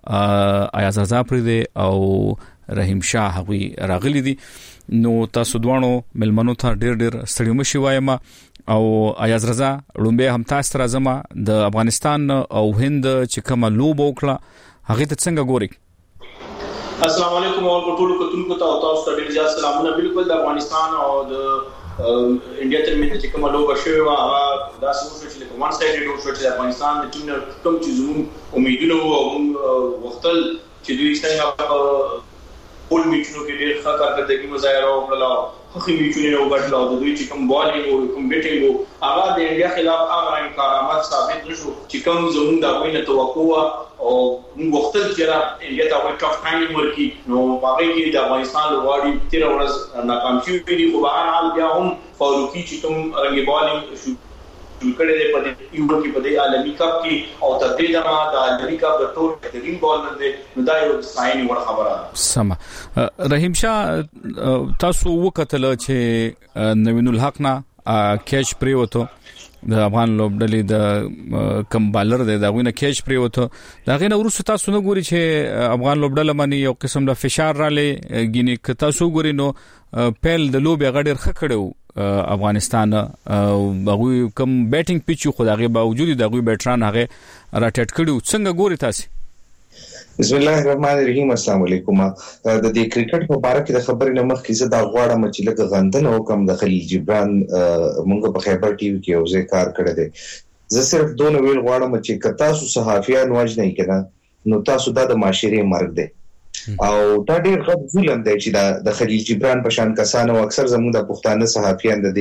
ایاز رضا پردي او رحیم شاه هغوی راغلي دي. نو تاسو دوانو ملمنو ته ډیر ډیر ستړي مشي وایم او ایاز رضا لومبه هم تاسو راځم د افغانستان او هند چې کومه لوب وکړه هغه ته څنګه ګوري؟ السلام علیکم او ټول کوتونکو ته تاسو ته ډیر زیات سلامونه. بالکل د افغانستان او د انډیا ترمنځ چې کومه لوبه شوې و هغه دا څه چې په وان سایډ ډول شو چې افغانستان د ټیم کوم چې زموږ امیدونه او وختل چې دوی څنګه ټول میچونو کې ډېر ښه کارکردګي مظاهره وکړه، خو میچونه وګټل او د دوی چې کوم بالینګ او کوم بیټینګ هغه د انډیا خلاف هغه کارآمد ثابت نشو چې کوم زموږ د وینې توقع او موږ وختل چې را انډیا ته وایي ټاپ ټایم ورکی نو هغه کې د افغانستان لوړی تیر ورځ ناکام شوی دی. خو بهر حال بیا هم فاروقي چې کوم رنګي بالینګ شو کړي د پدې یو کې پدې عالمي کپ کې او تر دې دمه د عالمي کپ د ټول بهترین بالر دی نو دا یو ساين ور خبره. سم رحیم شاه تاسو وکتل چې نوین الحق نه کیچ پریوتو د افغان لوبډلې د کم بالر دی دا غوینه کیچ پریوتو دا غینه ورسره تاسو نه ګوري چې افغان لوبډله باندې یو قسم د فشار را لې ګینه ک تاسو ګوري نو پیل د لوبې غډر خ کړو افغانستان او هغه کوم بیټینګ پیچو خدای باوجود دغه بیټران هغه راټټ کړو څنګه ګوري تاسو؟ بسم الله الرحمن الرحیم. السلام علیکم. د دې کرکټ په اړه کې د خبرې نه مخکې زه دا غواړم چې لکه غندنه وکم د خلیل جبران مونږ په خیبر ټي وي کې یو ځای کار کړی دی. زه صرف دونه ویل غواړم چې که تاسو صحافیان وژنئ کنه نو تاسو دا د معاشري مرګ دی او دا ډېر غټ ظلم دی چې د خلیل جبران په شان کسانو اکثر زموږ د پښتانه صحافیان د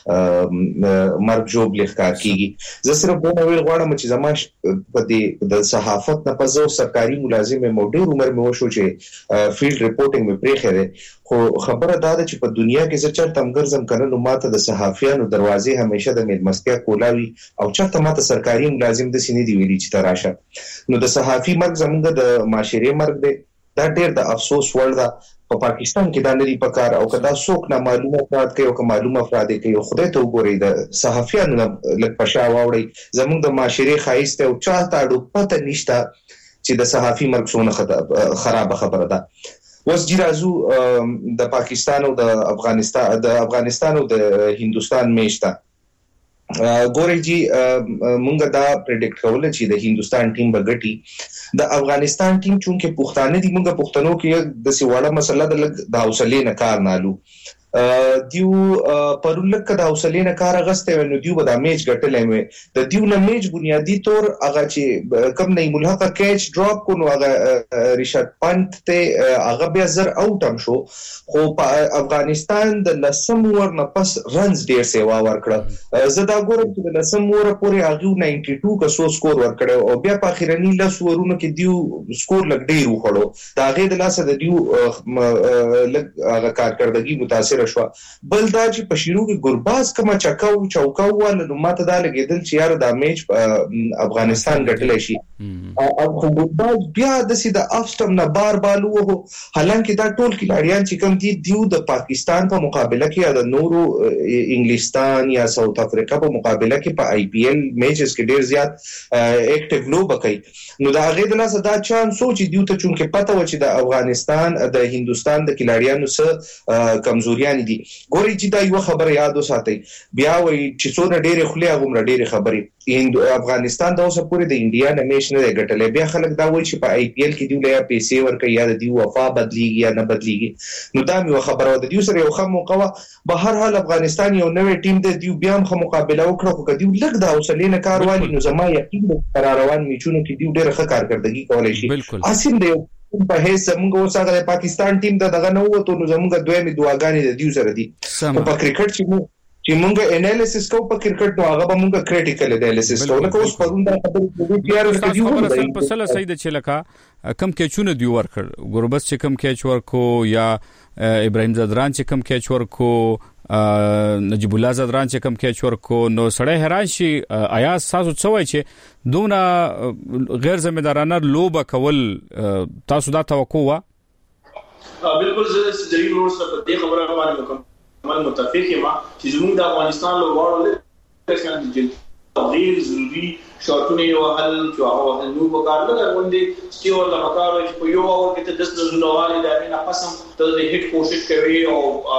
دې مرګ جوړ لیکار کیږي. زه صرف دونه ویل غواړم چې زموږ په دې د صحافت نه پزو سرکاري ملازم مو ډېر عمر مې وشو چې فیلډ ریپورټینګ مې پرې خره خو خبره دا ده چې په دنیا کې زه چرته مګرزم کنه نو ماته د صحافیانو دروازې همیشه د میلمستیا کولاوي او چرته ماته سرکاري ملازم د سینې دی ویلي چې تراشه نو د صحافي مرګ زموږ د معاشري مرګ دی. دا ډېر د افسوس وړ ده. په پاکستان کې دا نری پکار او کدا څوک نه معلومه افراد کوي او که معلومه افراد کوي خدای ته وګوري د صحافیانو لک پښا واوړي زموږ د معاشري خایسته او چاته اډو پته نشته چې د صحافي مرګ څونه خراب خبره ده. وس جرازو د پاکستان او د افغانستان د افغانستان او د هندستان میشته ګوري جی مونږه دا پریډکټ کول چې د هندستان ټیم بغټي د افغانستان ټیم چونکه پښتانه دي مونږه پښتنو کې د سیواړه مسله د حوصله نه کار نه لو دیو پرولک د حوصله نه کار غسته نو دیو د میچ ګټلې مې د دیو نه میچ بنیادی طور هغه چې کم نه ملحقه کیچ ډراپ کو نو هغه ریشارډ پنت ته هغه بیا زر اوټ هم شو خو په افغانستان د لسم ور نه پس رنز ډیر سیوا ورکړه. زه دا ګورم چې د لسم ور پورې هغه نائنټي ټو کا سو سکور ورکړو او بیا په اخیرنی لس ورونو کې دیو سکور لګ ډیر وخړو دا غي د لاسه د دیو لګ هغه کارکردګي متاثر شو. بل دا چې په شروع کې ګورباز کما چکاو چوکاو ول نو ماته دا لګیدل چې یار دا میچ افغانستان ګټلی شي او خو ګورباز بیا د سیده افسټم نه بار بالو وو حالانکه دا ټول کلاریان چې کوم دي دیو د پاکستان په مقابله کې یا د نورو انګلستان یا ساوث افریقا په مقابله کې په آی پی ایل میچز کې ډیر زیات اکټیو لوب کوي نو دا غي د لاسه دا چانس سوچ دیو ته چونکه پته و چې د افغانستان د هندستان د کلاریانو سره کمزوري دي. ګوري چې دا یو خبره یاد وساتئ بیا وایي چې څونه ډېرې خولې هغومره ډېرې خبرې افغانستان دا اوسه پورې د انډیا نه میچ نه دی ګټلی بیا خلک دا وایي چې په آی پی ایل کې دیو له یا پیسې ورکوي یا د دیو وفا بدلیږي یا نه بدلیږي نو دا مې یوه خبره وه د دیو سره یو ښه موقع وه به هر حال افغانستان یو نوی ټیم دی دیو بیا هم ښه مقابله وکړه خو که دیو لږ د حوصلې نه کار والي نو زما یقین دی په را روان میچونو کې دیو ډېره ښه کارکردګي کولی شي. حاصل دی په هیڅ زموږ اوسه د پاکستان ټیم د دغه نه وته نو زموږ دویمې دعاګانې د دیو سره دي په کرکټ چې موږ چې موږ انالیسس کوو په کرکټ نو هغه به موږ کریټیکل انالیسس کوو نو اوس پرون دا خبره کوي چې یار خبره په سلا صحیح ده چې لکه کم کېچونه دی ورکړ ګوربس چې کم کېچ ورکو یا ابراهیم زدران چې کم کېچ ورکو نجیب الله زدران چې کم کېچ ورکو نو سړی حیران شي آیا تاسو څه وایي چې دونه غیر ذمہدارانه لوبه کول تاسو دا توقع وا؟ بالکل زه جلیل ورور سره په دې خبره باندې مکمل متفق یم چې زموږ د افغانستان لوبغاړو له غیر ضروري شارټونه یو حل چې هغه نو وکړل دا باندې چې ورله وکړو چې په یو اور کې ته د زلوالي دا نه پسم ته د هیټ کوشش کوي او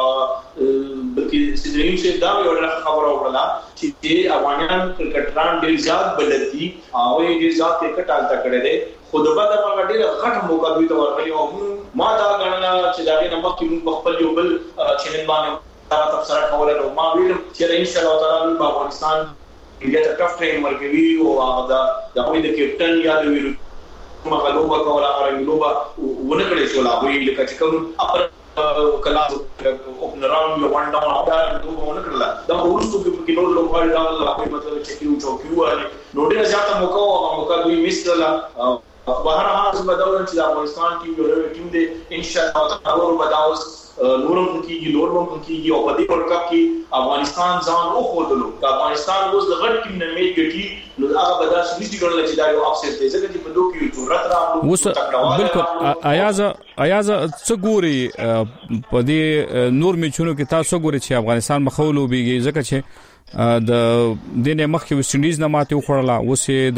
بلکې سیدرین چې دا یو خبره وکړه چې افغانان کرکټران ډیر زیات بلدي او یې ډیر زیات کرکټ الته کړی دی خو د بده په ډیر غټ موقع دوی ته ورغلی او ما دا غنلا چې دا نه مخکې موږ خپل یو بل چینل باندې دا تفسیر کوله نو ما ویل چې ان شاء الله تعالی په افغانستان انډیا ته ټف ټایم ورکوي او دا د هغوی د کیپټن یا د ویرو مغلوبه کوله هغه ونه کړی شو لا وی لکه چې کوم اپر کلاس اوپنران یو وان ډاون او دا ونه کړل دا ورسته کې نور لوبغاړي دا مطلب چې کیو چوکیو نو ډیر زیاته موقع او موقع دوی مس کړل بهر هغه بدلون چې د افغانستان ټیم یو ټیم دی ان شاء الله تعالی بداوس نورم کیږي نورم کیږي او په دې ورلد کپ کې افغانستان ځان او خودلو دا افغانستان اوس د غټ ټیم نه میچ ګټي نو هغه به دا سړي ګڼل چې دا یو اپسیټ دی ځکه چې په دوه کې ضرورت راغلو بالکل ایاز ایاز څه ګوري په دې نور میچونو کې تاسو ګوري چې افغانستان مخولو بیږي ځکه چې د دینه مخکې ویسټ انډیز نه ماته وخړله اوسې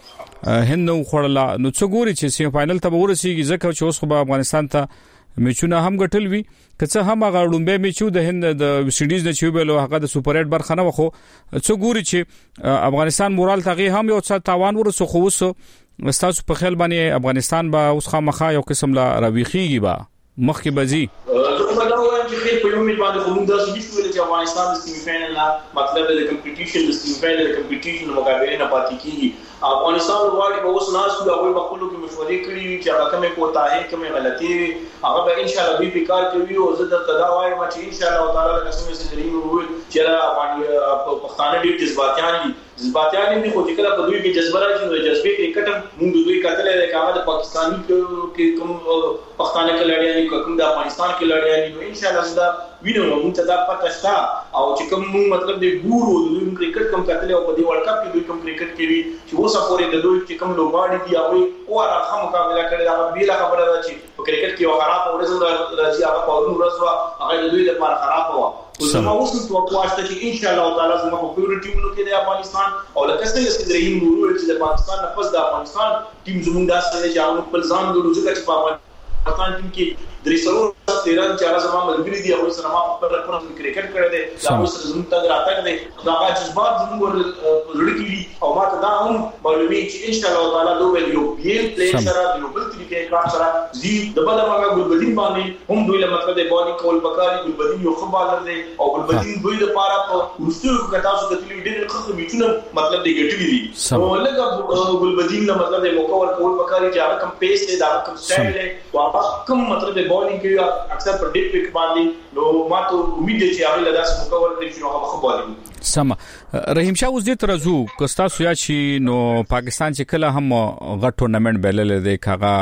د هند نو خړله نو څه ګوري چې سیمه فائنل ته ورسیږي ځکه چې اوس خو افغانستان ته میچونه هم غټل وی کڅه هم هغه لومبه میچو د هند د ویسټ نه چوبلو هغه د سوپر ایټ برخه نه وخو څو ګوري چې افغانستان مورال تغي هم یو څه تاوان ورسو خو وسو استاسو په خیال باندې افغانستان به اوس خامخا یو قسم لا راويخيږي با مخکې بزي زه دا وایم چې خیر په یو میچ باندې کوم داسې نشو چې افغانستان د سیمی فائنل نه مطلب د کمپټیشن د سیمی فائنل د کمپټیشن مقابله نه پاتې کیږي افغانستان ورواړي به اوس ناس د هغوی بخلو کې مشورې کړي چې هغه کومه کوتاهي کومه غلطي هغه به ان شاء الله به کار کوي او زه د تدا وایم چې ان شاء الله تعالی د قسم سره وي چې افغان پښتانه ډیر جذباتيان دي جذباتيان دي خو چې کله په دوی کې جذبه راځي نو جذبه کې کټم موږ دوی کتلې ده چې هغه د پاکستاني کې کوم پښتانه کې لړیانې کوم د افغانستان کې لړیانې نو ان شاء الله زدا وینو موږ ته دا پته شته او چې کوم مطلب د ګورو د کرکټ کوم کتلې او په دې ورلد کپ کې دوی کوم کرکټ کوي چې اوس پورې د دوی چې کوم لوبغاړي دي هغه او راخه مقابله کړي دا بیل خبره ده چې په کرکټ کې یو خراب ورځ راځي هغه په ورځ ورځ هغه د دوی لپاره خراب و او زما اوس نو توقعات چې ان شاء الله تعالی زما په پیور ټیمونو کې د افغانستان او لکه څنګه چې دریم ورور چې د افغانستان نه پس د افغانستان ټیم زموږ داسې چې هغه خپل ځان د روزګار چې په افغانستان ټیم کې درې سلو تیران چې هغه زما ملګری دي او سره ما په خپل رقم کرکټ کړی دی دا اوس زموږ ته راتګ دی دا هغه جذبات زموږ ورلد کې او ما ته دا هم معلومي چې ان شاء الله تعالی دوی یو بیل پلی سره یو بل طریقې کار سره زی د بل هغه ګلبدین باندې هم دوی له مطلب د بالینګ کول پکاري ګلبدین یو خبالر دی او ګلبدین دوی د پاره په ورستو کې تاسو د تلوي ډېر خلک میچونه مطلب د ګټلې دي او لکه ګلبدین له مطلب د موکور کول پکاري چې هغه کم پیس دی دا کم سټایل دی او هغه کم مطلب د بالینګ کې اکثر پر ډیپ پک باندې نو ما ته امید دي چې هغه لداس مکور دي چې هغه خبرې سم رحیم شاه اوس دې ترزو کستا سویا چې نو پاکستان چې کله هم غټ ټورنمنت بیلل دی کاغه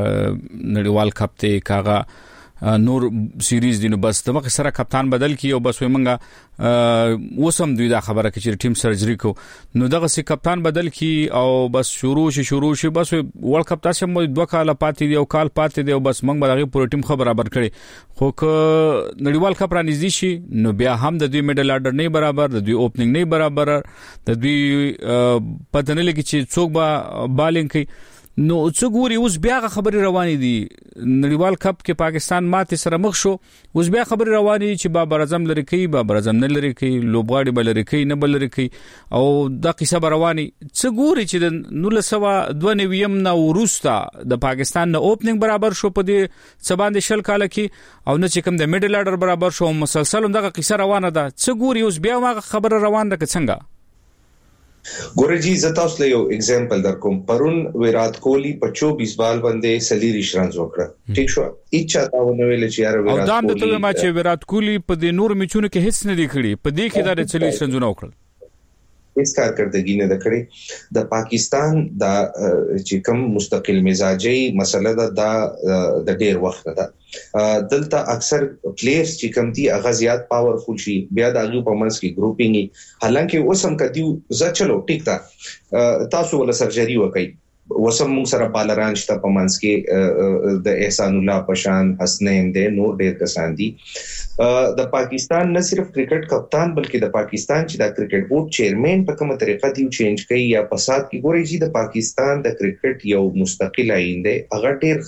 نړیوال کپ ته کاغه نور سیریز دي نو بس دغه سره کپتان بدل کی او بس ومنګه وسم دوی دا خبره کې چې ټیم سرجری کو نو دغه سي کپتان بدل کی او بس شروع شي شروع شي بس ورلد کپ تاسو مو دوه کال پاتې دی او کال پاتې دی او بس موږ بلغه پوره ټیم خبر برابر کړي خو ک نړیوال کپ را نږدې شي نو بیا هم د دوی میډل اډر نه برابر د دوی اوپننګ نه برابر د دوی پته نه لګي چې څوک با بالینګ کوي نو څو ګوري اوس بیا خبري روانې دي نړیوال کپ کې پاکستان ماته سره مخ شو اوس بیا خبري روانې چې بابر اعظم لري کوي بابر اعظم نه لري کوي لوبغاړي بل لري کوي نه بل لري کوي او دا قصه روانې څو ګوري چې د نول سوا دوه نویم نه ورستا د پاکستان نه اوپننګ برابر شو په دې سباند شل کال کې او نه چې کوم د میډل اډر برابر شو مسلسل دغه قصه روانه ده څو ګوري اوس بیا ما خبره روان ده څنګه ګورجی زتاوس له یو एग्जांपल در کوم پرون ویرات کوهلی په چوبیس بال باندې سلیری رنز وکړه ٹھیک شو اچھا تا ونه ویل چې یار ویرات کوهلی او دام ته ما چې ویرات کوهلی په دې نور میچونو کې هیڅ نه دی کړی په دې کې دا چلیس رنزونه وکړل هیڅ کارکردګي نه د کړی د پاکستان د چې کوم مستقل مزاجي مسله ده د ډېر وخت ده دلته اکثر پلیئرز چې کوم دي هغه زیات پاورفل شي بیا د هغه په منځ کې ګروپینګ حالانکه اوسم کدیو ز چلو ټیک تا تاسو ول سرجری وکړي وسم موږ سره بالران شته په منځ کې د احسان الله پشان حسنین د نور ډېر کسان دي د پاکستان نه صرف کرکټ کپتان بلکې د پاکستان چې د کرکټ بورډ چیرمن په کومه طریقه دی چینج کوي یا فساد کی ګوري چې د پاکستان د کرکټ یو مستقل آئین دی هغه ډېر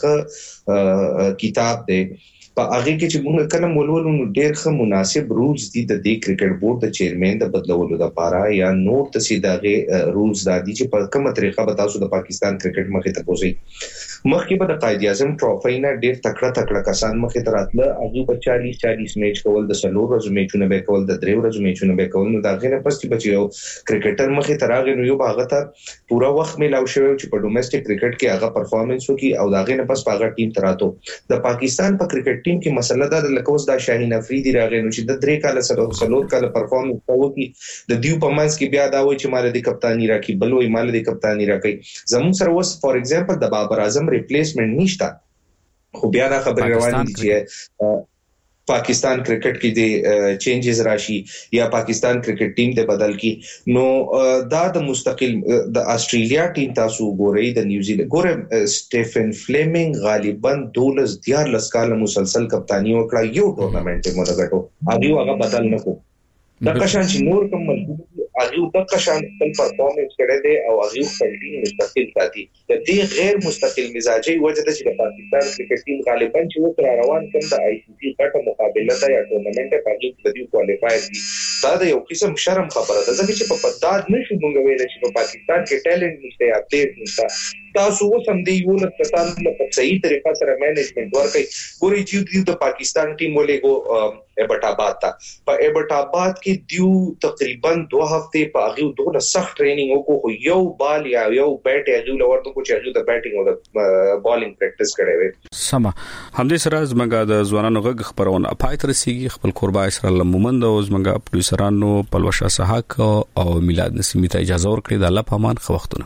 ښه کتاب دی په هغه کې چې موږ کله مولول نو ډېر ښه مناسب رولز دي د دې کرکټ بورډ د چیرمن د بدلولو لپاره یا نور تسیداغه رولز د دي چې په کومه طریقه به تاسو د پاکستان کرکټ مخې ته پوزي مخکې به د قائد اعظم ټرافي نه ډېر تکړه تکړه کسان مخې ته راتله هغه په چالیس چالیس میچ کول د سلور ورځې میچونه به کول د درې ورځې میچونه به کول نو دا غینه پس چې بچیو کرکټر مخې ته راغی نو یو باغ ته پورا وخت ملاو شوی چې په ډومېسټک کرکټ کې هغه پرفارمنس وکي او دا غینه پس هغه ټیم تراتو د پاکستان په کرکټ ټیم کې مسله دا د لکوس دا شاهین افریدي راغی نو چې د درې کال سره سلور کال پرفارمنس کوي د دیو په منځ کې بیا دا وایي چې مال د کپتانی راکې بل وایي مال د کپتانی راکې زموږ سره وس فور ایگزامپل د بابر اعظم ریپلیسمنٹ نشته خو بیا دا خبر روان دي چې پاکستان کرکټ کې د چینجز راشي یا پاکستان کرکټ ټیم ته بدل کی نو دا د مستقل د استرالیا ټیم تاسو ګورئ د نیوزیلند ګورئ سټيفن فلیمنګ غالبا دولس دیار لسکاله مسلسل کپتانی وکړه یو ټورنمنت مو دغټو هغه هغه بدل نه کو دا کشان چې نور کوم هغه د کشان خپل پرفارمنس کړي دي او هغه خپل ټیم مستقل ساتي د دې غیر مستقل مزاجي وجه د چې د پاکستان کرکټ ټیم غالبا چې وتر روان کړي د آی سی سی غټه مقابله ده یا ټورنمنت په کې د دې کوالیفایر دي دا د یو قسم شرم خبره ده ځکه چې په پداد نشو مونږ ویل چې په پاکستان کې ټیلنټ نشته یا پلیئر نشته تاسو وسم دی یو له کسان په صحیح طریقه سره مینجمنت ورکړي ګوري چې د پاکستان ټیم ولې ایبټ آباد تا په ایبټ آباد کې دیو تقریبا دوه هفته په هغه دوه سخت ټریننګ وکړو یو بال یا یو بیٹ هغه لورته کو چې هغه د بیټینګ او د بالینګ پریکټیس کړي وي سما همدې سره زمګه د ځوانانو غږ خبرونه پای تر سیږي خپل قربا اسرائیل مومند او زمګه پروډوسرانو پلوشا سحاق او میلاد نسیمی ته اجازه ورکړي د الله په امان خو وختونه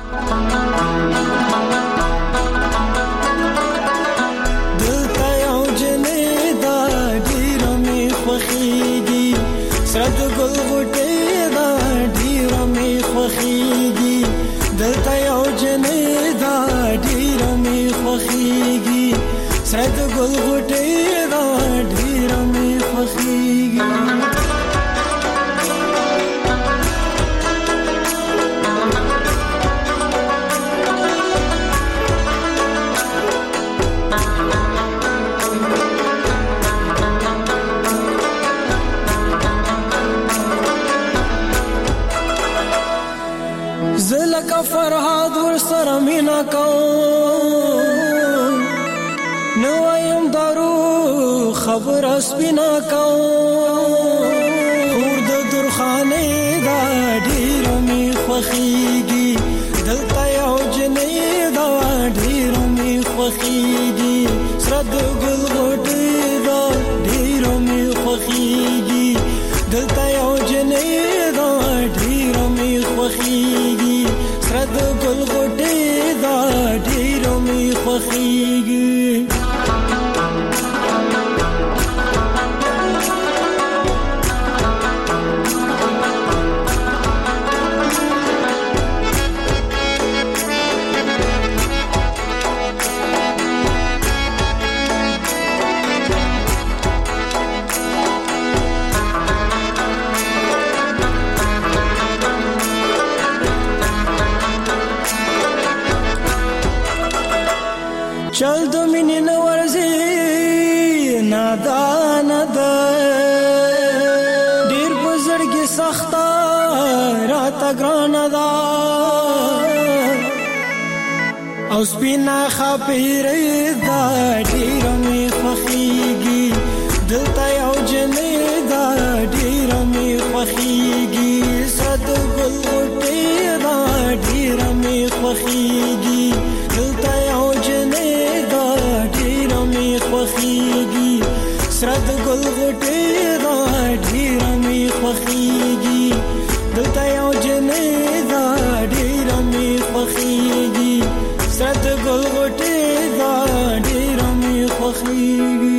سرد گل غټه دا ډیر می خوخیږي دلته یو جنې دا ډیر می خوخیږي سرد گل غټه دا ډیر می خوخیږي زلکا فرحاد ور سره مینا کو نو ایم دارو خبر اسبینا کو خور د درخانه دا ډیر می خوخیږي دلته یو جنې دا ډیر می خوخیږي سرد ګل غټه دا ډیر می خوخیږي دلته یو جنې دا ډیر می خوخیږي سرد گل غټه دا ډیر می خوخیږي چل دو منی نورزی نادان دا دیر بزرگی سختا راتا گران دا او سپینا خاپیر دا دیر می خوخیگی دلتا یو جنی دا دیر می خوخیگی سرد گل غٹی دا دیر می خوخیگی دلتا یو جنی خوخیږي سرد ګل غټه دا ډیر می خوخیږي دلته یو جنې دا ډیر می خوخیږي سرد ګل غټه دا ډیر می خوخیږي